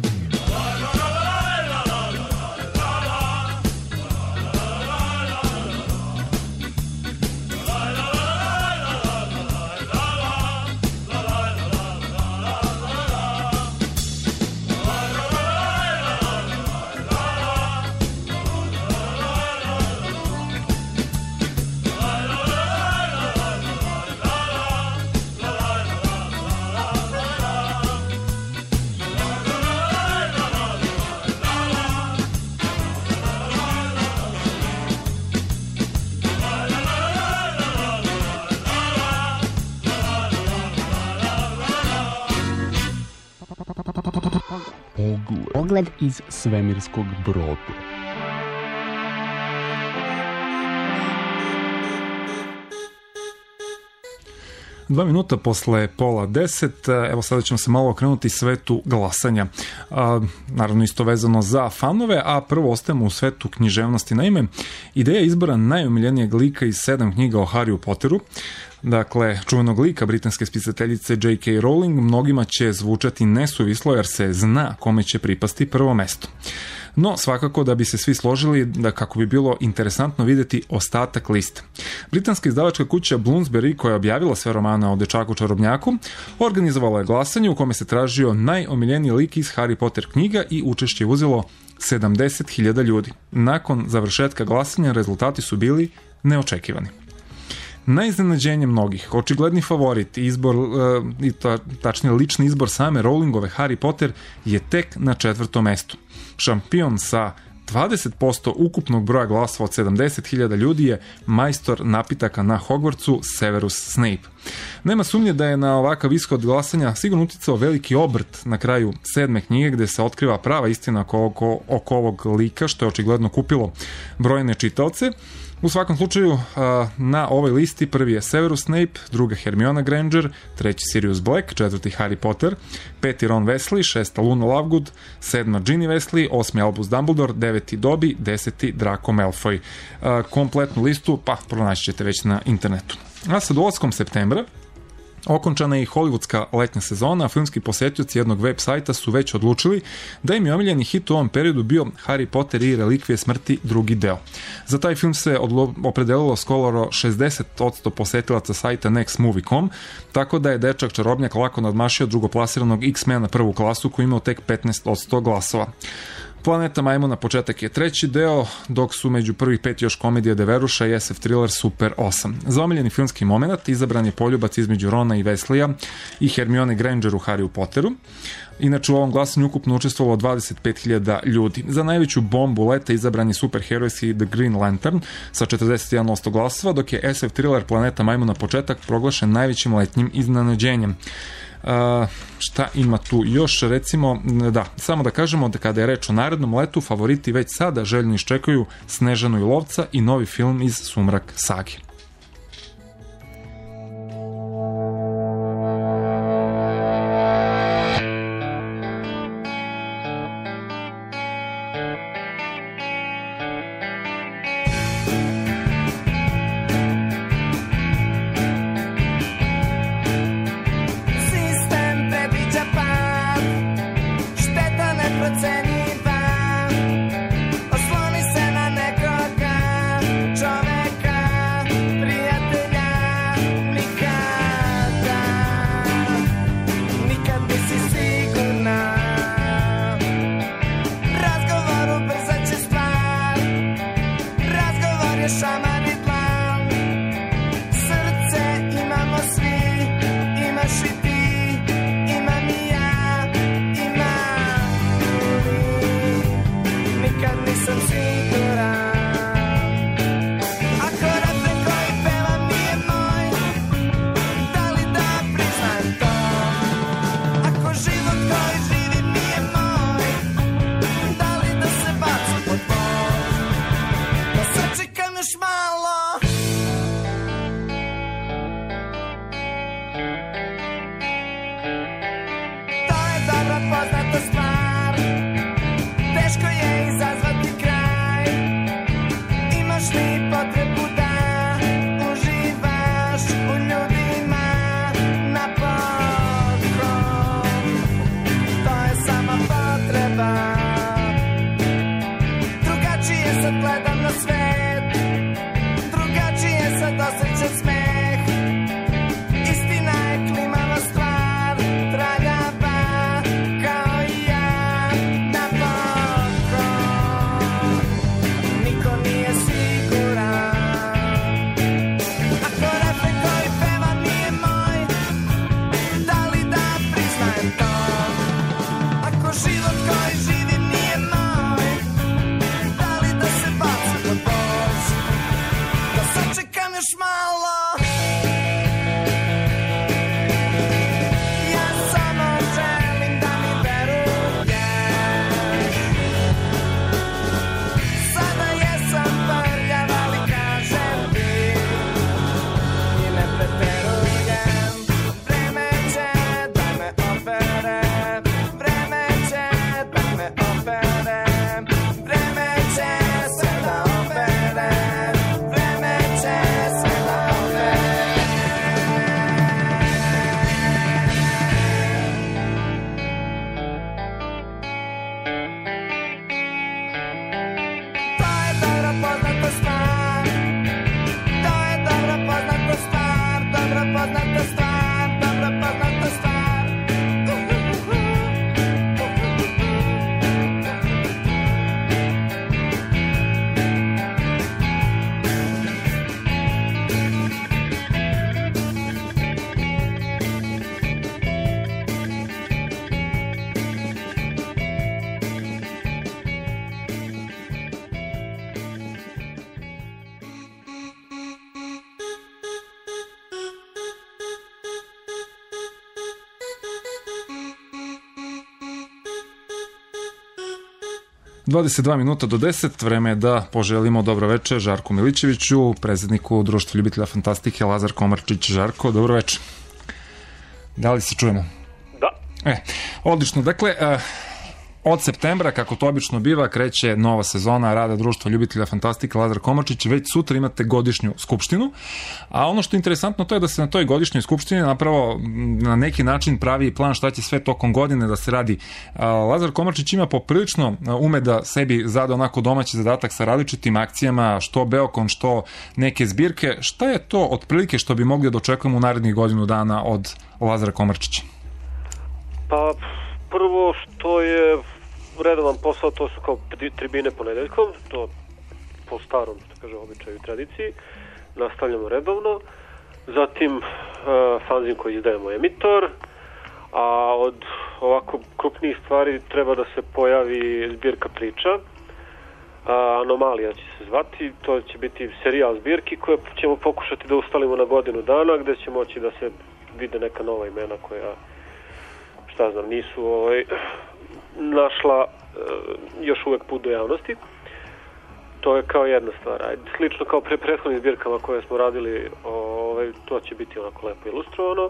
Pogled iz svemirskog broda. Dva minuta posle pola deset, evo sada ćemo se malo okrenuti svetu glasanja. A, naravno isto vezano za fanove, a prvo ostajemo u svetu književnosti. Naime, ideja izbora najomiljenijeg lika iz sedam knjiga o Harryu Potteru, dakle, čuvenog lika britanske spisateljice J K. Rowling, mnogima će zvučati nesuvislo jer se zna kome će pripasti prvo mesto. No, svakako da bi se svi složili da kako bi bilo interesantno vidjeti ostatak liste. Britanska izdavačka kuća Bloomsbury, koja je objavila sve romane o dečaku čarobnjaku, organizovala je glasanje u kome se tražio najomiljeniji lik iz Harry Potter knjiga i učešće uzelo sedamdeset hiljada ljudi. Nakon završetka glasanja rezultati su bili neočekivani. Na iznenađenje mnogih, očigledni favorit, izbor, e, ta, tačnije lični izbor same Rowlingove Harry Potter je tek na četvrtom mestu. Šampion sa dvadeset posto ukupnog broja glasova od sedamdeset hiljada ljudi je majstor napitaka na Hogwartsu Severus Snape. Nema sumnje da je na ovakav ishod glasanja sigurno uticao veliki obrt na kraju sedme knjige gde se otkriva prava istina oko, oko, oko ovog lika, što je očigledno kupilo brojne čitaoce. U svakom slučaju, na ovoj listi prvi je Severus Snape, druga Hermiona Granger, treći Sirius Black, četvrti Harry Potter, peti Ron Weasley, šesta Luna Lovegood, sedma Ginny Weasley, osmi Albus Dumbledore, deveti Dobby, deseti Draco Malfoy. Kompletnu listu, pa pronaći ćete već na internetu. A sa dolaskom septembra okončana je i hollywoodska letnja sezona, a filmski posjetioci jednog web sajta su već odlučili da im je omiljeni hit u ovom periodu bio Harry Potter i relikvije smrti drugi deo. Za taj film se odlo- opredelilo skoro šezdeset posto posjetilaca sajta next movie dot com, tako da je dečak čarobnjak lako nadmašio drugoplasiranog X-mena prvu klasu koji imao tek petnaest posto glasova. Planeta majmuna početak je treći deo, dok su među prvih pet još komedija Deveruša i S F thriller Super osam. Za omiljeni filmski moment izabran je poljubac između Rona i Wesleya i Hermione Granger u Harryu Potteru. Inače u ovom glasanju ukupno učestvovalo dvadeset pet hiljada ljudi. Za najveću bombu leta izabran je superherojski The Green Lantern sa četrdeset jedan posto glasova, dok je S F thriller Planeta majmuna početak proglašen najvećim letnjim iznenađenjem. Uh, šta ima tu još, recimo, da, samo da kažemo da kada je reč o narednom letu, favoriti već sada željno iščekuju Snežanu i lovca i novi film iz Sumrak sage. dvadeset dva minuta do deset, vreme je da poželimo dobro večer Žarku Milićeviću, predsjedniku Društva ljubitelja fantastike Lazar Komarčić. Žarko, dobro večer. Da li se čujemo? Da. E, odlično. Dakle, uh, od septembra, kako to obično biva, kreće nova sezona rada Društva ljubitelja fantastike Lazar Komarčić. Već sutra imate godišnju skupštinu, a ono što je interesantno to je da se na toj godišnjoj skupštini napravo na neki način pravi plan šta će sve tokom godine da se radi. Lazar Komarčić ima poprilično ume da sebi zada onako domaći zadatak sa različitim akcijama, što Beokon, što neke zbirke. Šta je to otprilike što bi mogli da očekujemo u narednih godinu dana od Lazara Komarčića? Pa prvo što je redovan posao, to su kao tribine ponedeljkom, to po starom, što kaže, običaju i tradiciji. Nastavljamo redovno. Zatim uh, fanzin koji izdajemo Emitor, a od ovako krupnijih stvari treba da se pojavi zbirka priča. A, Anomalija će se zvati, to će biti serijal zbirki koje ćemo pokušati da ustalimo na godinu dana, gde će moći da se vide neka nova imena koja, šta znam, nisu ovaj, našla uh, još uvek put do javnosti. To je kao jedna stvar. Ajde, slično kao pre prethodnim zbirkama koje smo radili, ovaj, to će biti onako lepo ilustrovano.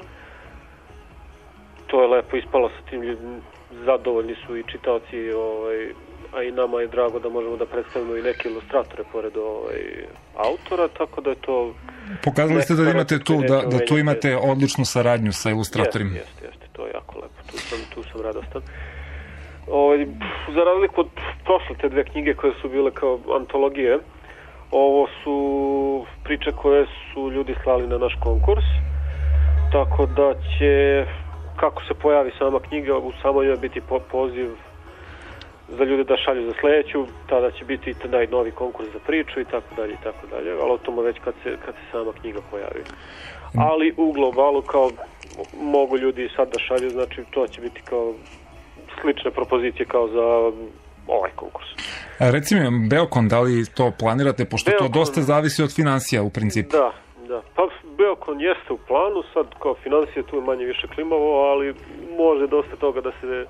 To je lepo ispalo sa tim ljudima, zadovoljni su i čitaoci, ovaj, a i nama je drago da možemo da predstavimo i neke ilustratore pored ovaj, autora, tako da je to... Pokazali ste da imate tu, da, da tu imate odličnu saradnju sa ilustratorima. Jeste, jeste, jeste, to je jako lepo, tu sam, tu sam radostan. Ovaj, za razliku od prošle te dve knjige koje su bile kao antologije, ovo su priče koje su ljudi slali na naš konkurs, tako da će, kako se pojavi sama knjiga, u samoj njoj biti po poziv za ljude da šalju za sledeću, tada će biti i taj novi konkurs za priču i tako dalje i tako dalje, ali o tome već kad se, kad se sama knjiga pojavi. Ali u globalu kao mogu ljudi sad da šalju, znači to će biti kao slične propozicije kao za ovaj konkurs. A reci mi, Beokon, da li to planirate, pošto Beokon, to dosta zavisi od financija u principu? Da, da. Pa Beokon jeste u planu, sad kao financije tu je manje više klimavo, ali može dosta toga da se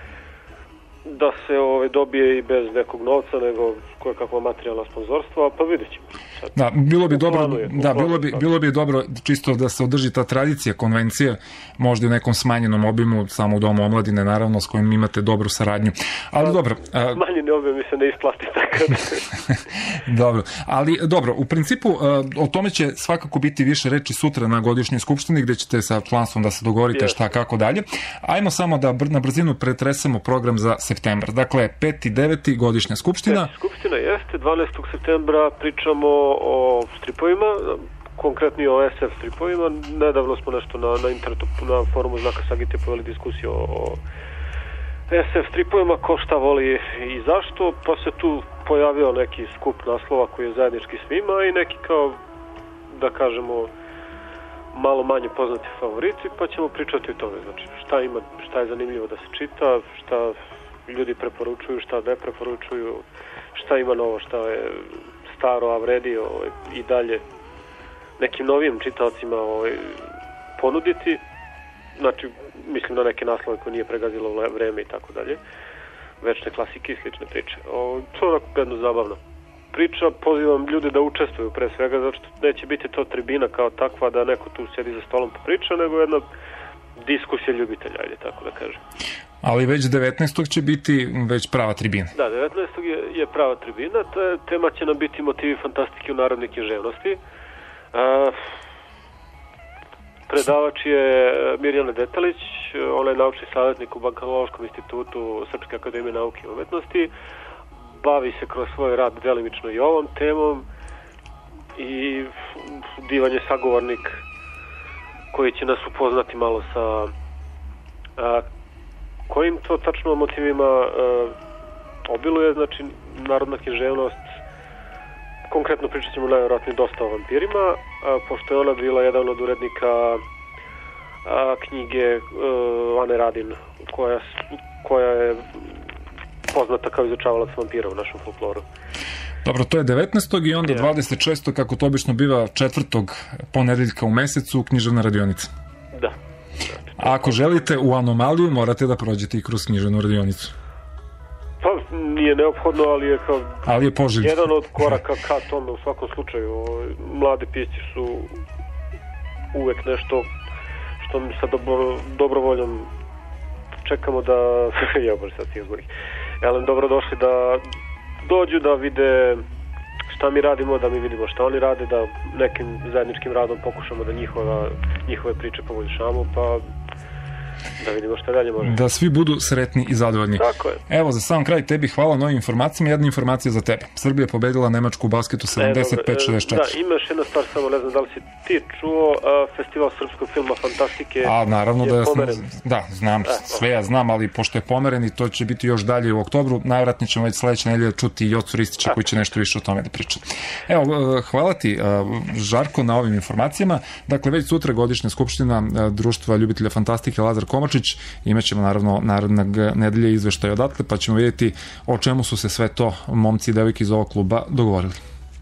da se ovaj, dobije i bez nekog novca, nego koje kakva materijalna sponzorstva, pa vidjet ćemo. Sad, da, bilo bi dobro, je, da, bilo bi, bilo bi dobro čisto da se održi ta tradicija, konvencija, možda u nekom smanjenom obimu, samo u Domu omladine, naravno, s kojim imate dobru saradnju. Ali pa, dobro. A... Smanjeni obim mi se ne isplati tako da... Dobro, ali dobro, u principu o tome će svakako biti više reči sutra na godišnjoj skupštini, gde ćete sa članstvom da se dogovorite yes. šta, kako dalje. Ajmo samo da na brzinu pretresemo program za septembar. Dakle, peti deveti godišnja skupština. Peti skupština jeste, dvanaestog septembra pričamo o stripovima, konkretno o es ef stripovima. Nedavno smo nešto na, na internetu, na forumu Znaka Sagite poveli diskusiju o es ef stripovima, ko šta voli i zašto, pa se tu pojavio neki skup naslova koji je zajednički svima i neki kao, da kažemo, malo manje poznati favoriti, pa ćemo pričati o tome. Znači, šta ima, šta je zanimljivo da se čita, šta ljudi preporučuju, šta ne preporučuju, šta ima novo, šta je staro, a vredi ovaj, i dalje nekim novim čitaocima ovaj, ponuditi. Znači, mislim na neke naslove koje nije pregazilo vreme i tako dalje. Večne klasike i slične priče. O, to je onako jedno zabavno priča. Pozivam ljude da učestvuju pre svega, zato što neće biti to tribina kao takva da neko tu sedi za stolom pa priča, nego jedna diskusija ljubitelja, ajde tako da kažem. Ali već devetnaestog će biti već prava tribina. Da, devetnaestog je, je prava tribina. Ta tema će nam biti motivi fantastike u narodnoj književnosti. A, predavač je Mirjana Detalić, ona je naučni savjetnik u Bankološkom institutu Srpske akademije nauke i umetnosti. Bavi se kroz svoj rad delimično i ovom temom i divan je sagovornik koji će nas upoznati malo sa a, kojim to tačno motivima a, obiluje, znači narodna književnost. Konkretno pričat ćemo najvjerojatnije dosta o vampirima, a, pošto je ona bila jedan od urednika a, knjige a, Ane Radin, koja, koja je poznata kao izučavalac vampira u našem folkloru. Dobro, to je devetnaestog i onda dvadeset šestog kako to obično biva četvrtog ponedeljka u mesecu, književna radionica. Da. A ako želite u Anomaliju, morate da prođete i kroz književnu radionicu. Pa, nije neophodno, ali je kao ali je poželjno. Jedan od koraka ka tome u svakom slučaju. Mlade pisci su uvek nešto što mi sa dobro, dobrovoljom čekamo da ja baš sad si izborih. Elem, dobrodošli da dođu da vide šta mi radimo, da mi vidimo šta oni rade, da nekim zajedničkim radom pokušamo da njihova, njihove priče poboljšamo, pa Da vidimo šta dalje može. Da svi budu sretni i zadovoljni. Tako je. Evo, za sam kraj tebi hvala novim informacijama. Jedna informacija za tebe. Srbija je pobedila Nemačku u basketu sedamdeset pet šezdeset četiri. Da, ima još jedna stvar, samo ne znam da li si ti čuo, uh, festival srpskog filma Fantastike. A, naravno je da ja pomeren. znam, da, znam, E, sve ja znam, ali pošto je pomeren i to će biti još dalje u oktobru, najvratnije ćemo već sledeće nedelje čuti i Jocu Ristića koji će nešto više o tome da priča. Evo, uh, hvala ti, uh, Žarko, na ovim informacijama. Dakle, već sutra godišnja skupština uh, Društva ljubitelja fantastike Lazar Komačić. Imaćemo naravno narednog nedelje izveštaj odatle, pa ćemo vidjeti o čemu su se sve to momci i devojke iz ovog kluba dogovorili.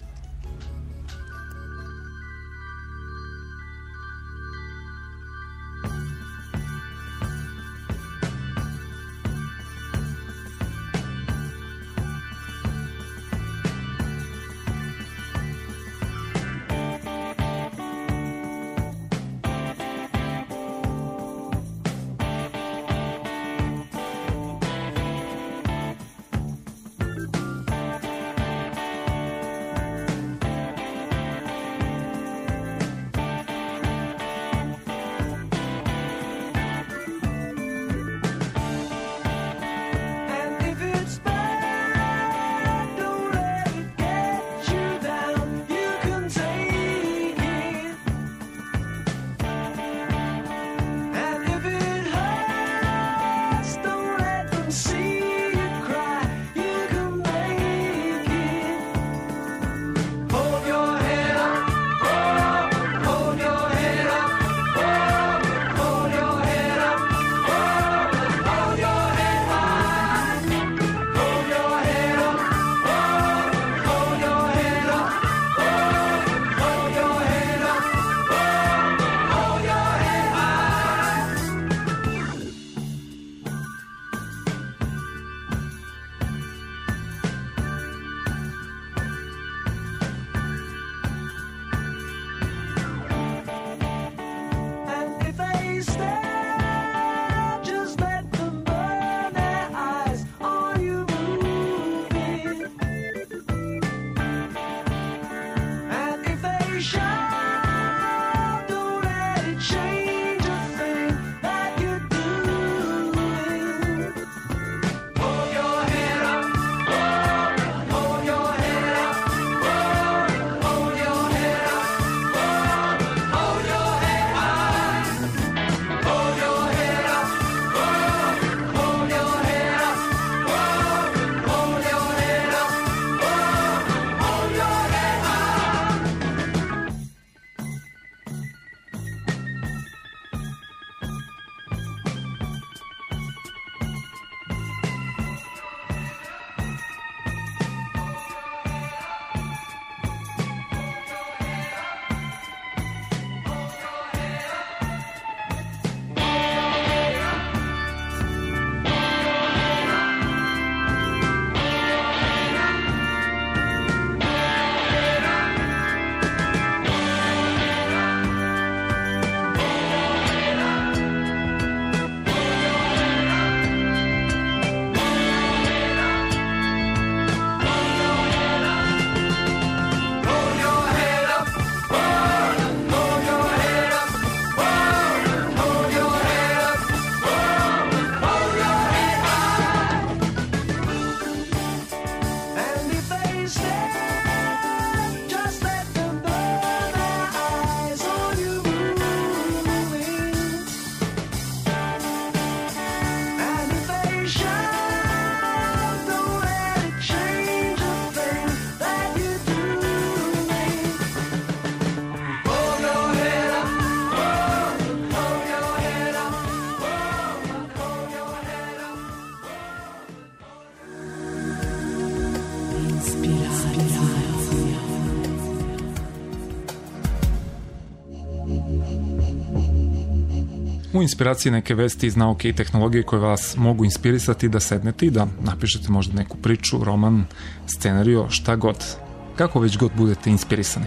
U inspiraciji neke vesti iz nauke i tehnologije koje vas mogu inspirisati da sednete i da napišete možda neku priču, roman, scenario, šta god. Kako već god budete inspirisani.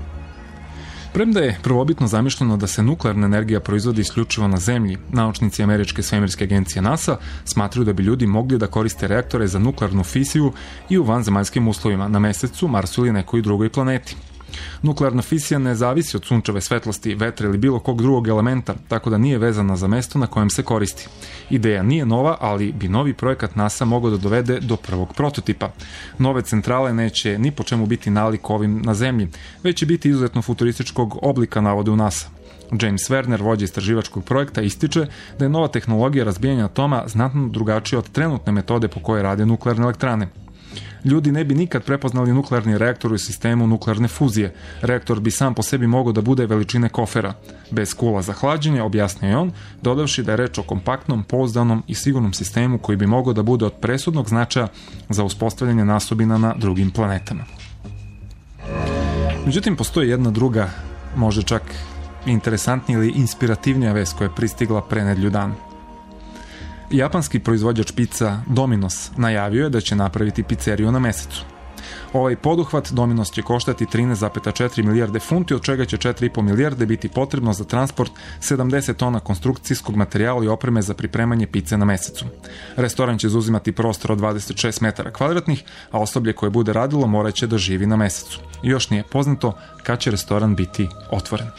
Premda je prvobitno zamišljeno da se nuklearna energija proizvodi isključivo na zemlji, naučnici američke svemirske agencije NASA smatraju da bi ljudi mogli da koriste reaktore za nuklearnu fisiju i u vanzemaljskim uslovima na Mesecu, Marsu ili nekoj drugoj planeti. Nuklearna fisija ne zavisi od sunčeve svetlosti, vetra ili bilo kog drugog elementa, tako da nije vezana za mesto na kojem se koristi. Ideja nije nova, ali bi novi projekat NASA mogao da dovede do prvog prototipa. Nove centrale neće ni po čemu biti nalik ovim na Zemlji, već će biti izuzetno futurističkog oblika, navode u NASA. James Werner, vođa istraživačkog projekta, ističe da je nova tehnologija razbijanja atoma znatno drugačija od trenutne metode po kojoj rade nuklearne elektrane. Ljudi ne bi nikad prepoznali nuklearni reaktor u sistemu nuklearne fuzije. Reaktor bi sam po sebi mogao da bude veličine kofera. Bez kula za hlađenje, objasnio je on, dodavši da je reč o kompaktnom, pouzdanom i sigurnom sistemu koji bi mogao da bude od presudnog značaja za uspostavljanje nasobina na drugim planetama. Međutim, postoji jedna druga, možda čak interesantnija ili inspirativnija vest koja je pristigla pre nedelju dana. Japanski proizvođač pica Domino's najavio je da će napraviti pizzeriju na Mesecu. Ovaj poduhvat Domino's će koštati trinaest zarez četiri milijarde funti, od čega će četiri zarez pet milijarde biti potrebno za transport sedamdeset tona konstrukcijskog materijala i opreme za pripremanje pice na Mesecu. Restoran će zauzimati prostor od dvadeset šest metara kvadratnih, a osoblje koje bude radilo moraće da živi na Mesecu. Još nije poznato kad će restoran biti otvoren.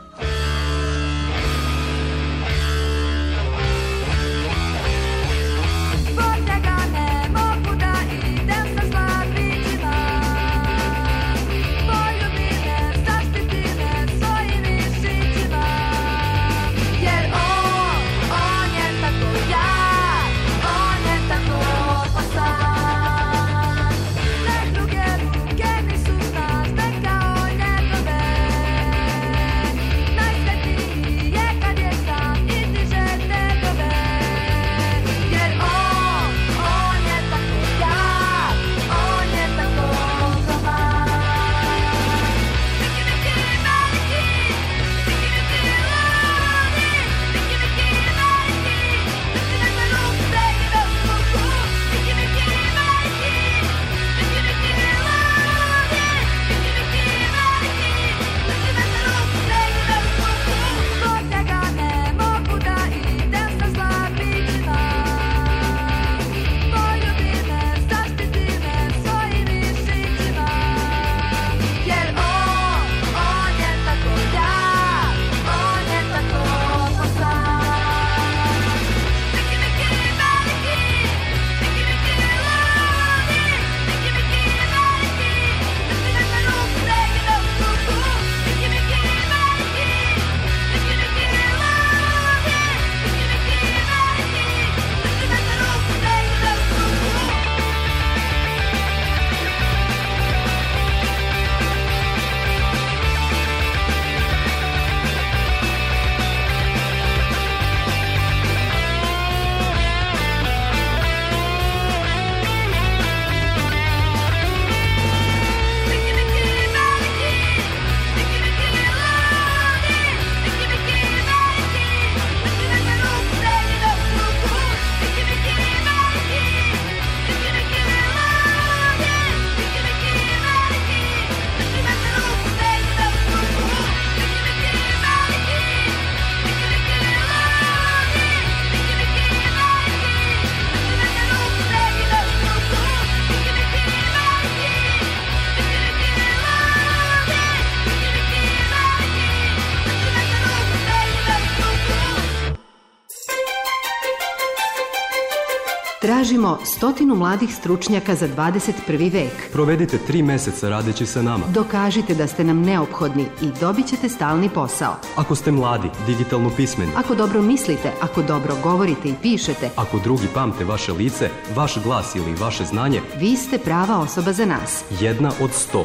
Tražimo stotinu mladih stručnjaka za dvadeset prvi vek. Provedite tri meseca radeći sa nama. Dokažite da ste nam neophodni i dobit ćete stalni posao. Ako ste mladi, digitalno pismeni. Ako dobro mislite, ako dobro govorite i pišete. Ako drugi pamte vaše lice, vaš glas ili vaše znanje. Vi ste prava osoba za nas. Jedna od sto.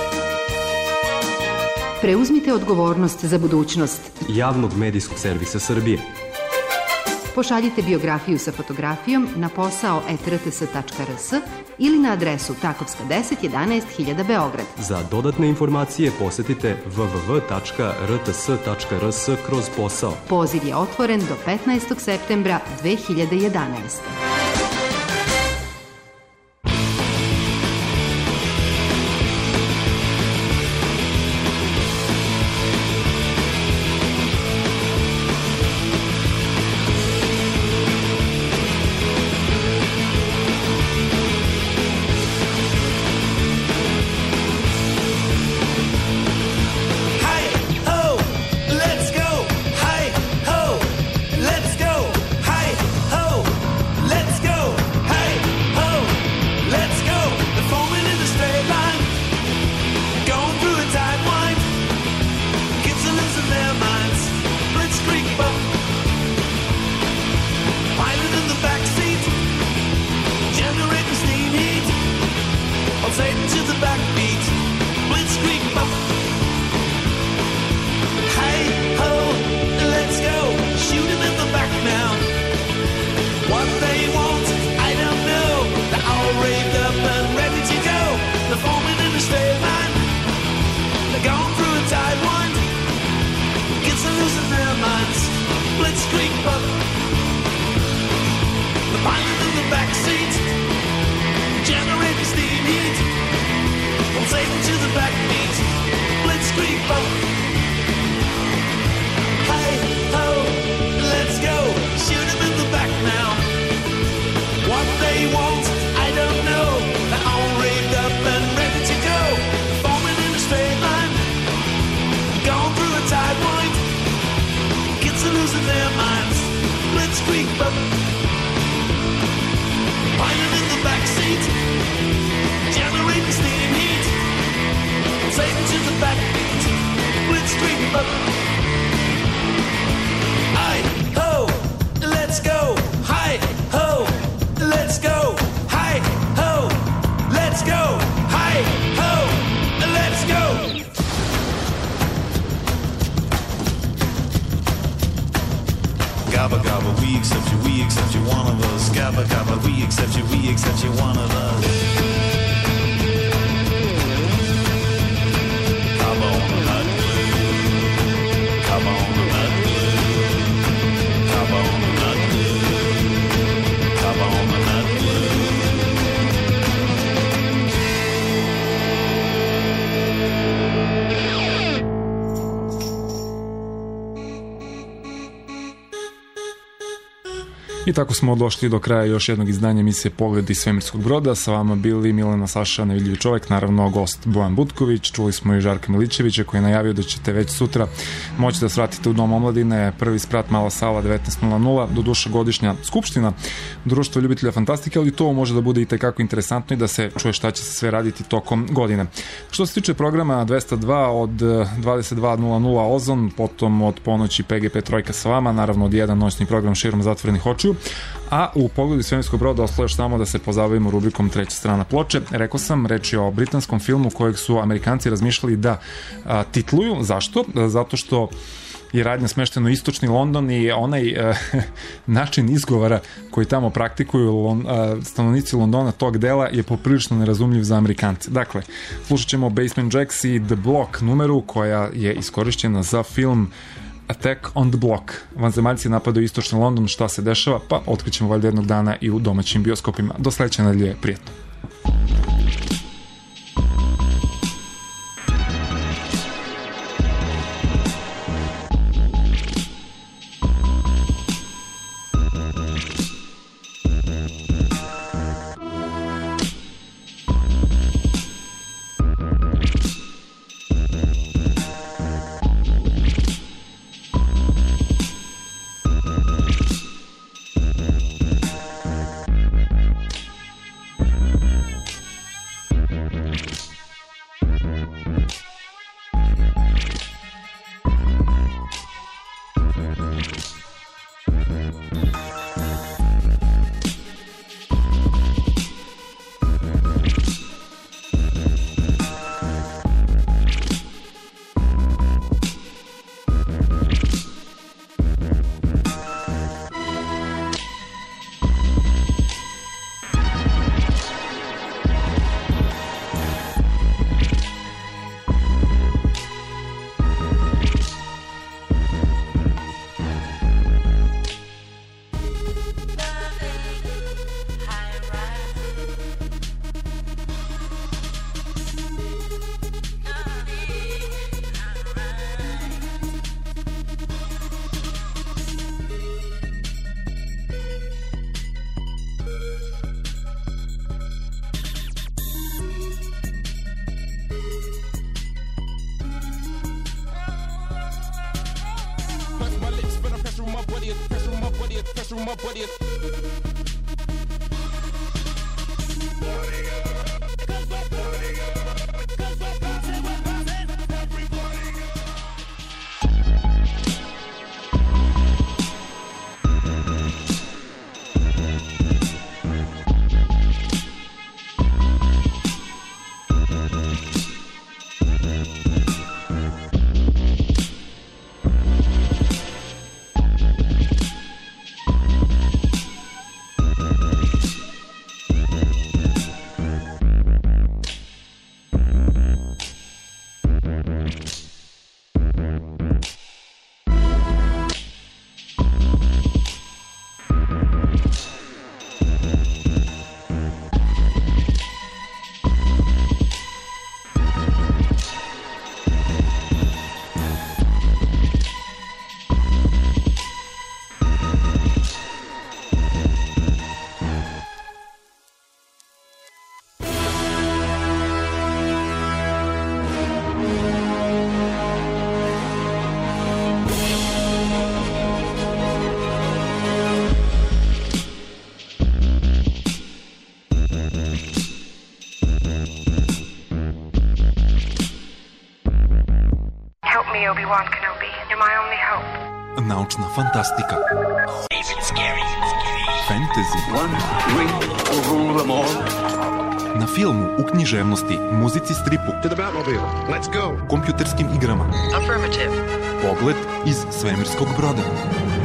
Preuzmite odgovornost za budućnost Javnog medijskog servisa Srbije. Pošaljite biografiju sa fotografijom na posao et er te es tačka er es ili na adresu Takovska deset, jedanaest hiljada Beograd. Za dodatne informacije posetite w w w tačka r t s tačka r s kroz posao. Poziv je otvoren do petnaestog septembra dve hiljade jedanaeste. hearts are losing their minds. Blitzkrieg bubble, whining in the backseat, generating steam heat. Satan to the backbeat, Blitzkrieg bubble. Hi ho, let's go. Hi ho, let's go. Hi ho, let's go. Hi ho, let's go. Gabba gabba, we accept you, we accept you, one of us. Gabba gabba, we accept you, we accept you, one of us. Gabba on the nut glue, gabba on the nut glue, gabba on the nut glue, gabba on the nut glue. I tako smo došli do kraja još jednog izdanja emisije Pogled iz svemirskog broda. Sa vama bili Milena Saša, nevidljivi čovjek, naravno gost Bojan Butković. Čuli smo i Žarka Milićevića koji je najavio da ćete već sutra moći da svratite u Dom omladine. Prvi sprat Mala sala devetnaest nula nula, do duša godišnja skupština Društva ljubitelja fantastike, ali to može da bude i tekako interesantno i da se čuje šta će se sve raditi tokom godine. Što se tiče programa dvesta dva od dvadeset dva nula nula Ozon, potom od ponoći P G P Trojka sa vama, naravno od jedan noćni program širom zatvorenih očiju. A u Pogledu svemirskog broda ostalo još samo da se pozabavimo rubrikom Treća strana ploče. Rekao sam, reč je o britanskom filmu kojeg su Amerikanci razmišljali da a, titluju. Zašto? Zato što je radnja smeštena u istočni London i onaj e, način izgovora koji tamo praktikuju lon, e, stanovnici Londona tog dela je poprilično nerazumljiv za Amerikance. Dakle, slušat ćemo Basement Jacks i The Block numeru koja je iskorišćena za film Attack on the Block. Vanzemaljci napadaju istočni London, šta se dešava, pa otkrićemo valjda jednog dana i u domaćim bioskopima. Do sledeće nedelje, prijetno. Obi-Wan Kenobi. You're my only hope. Naučna fantastika. Fantasy. Na filmu, u književnosti, muzici, stripu, kompjuterskim igrama. Pogled iz svemirskog broda.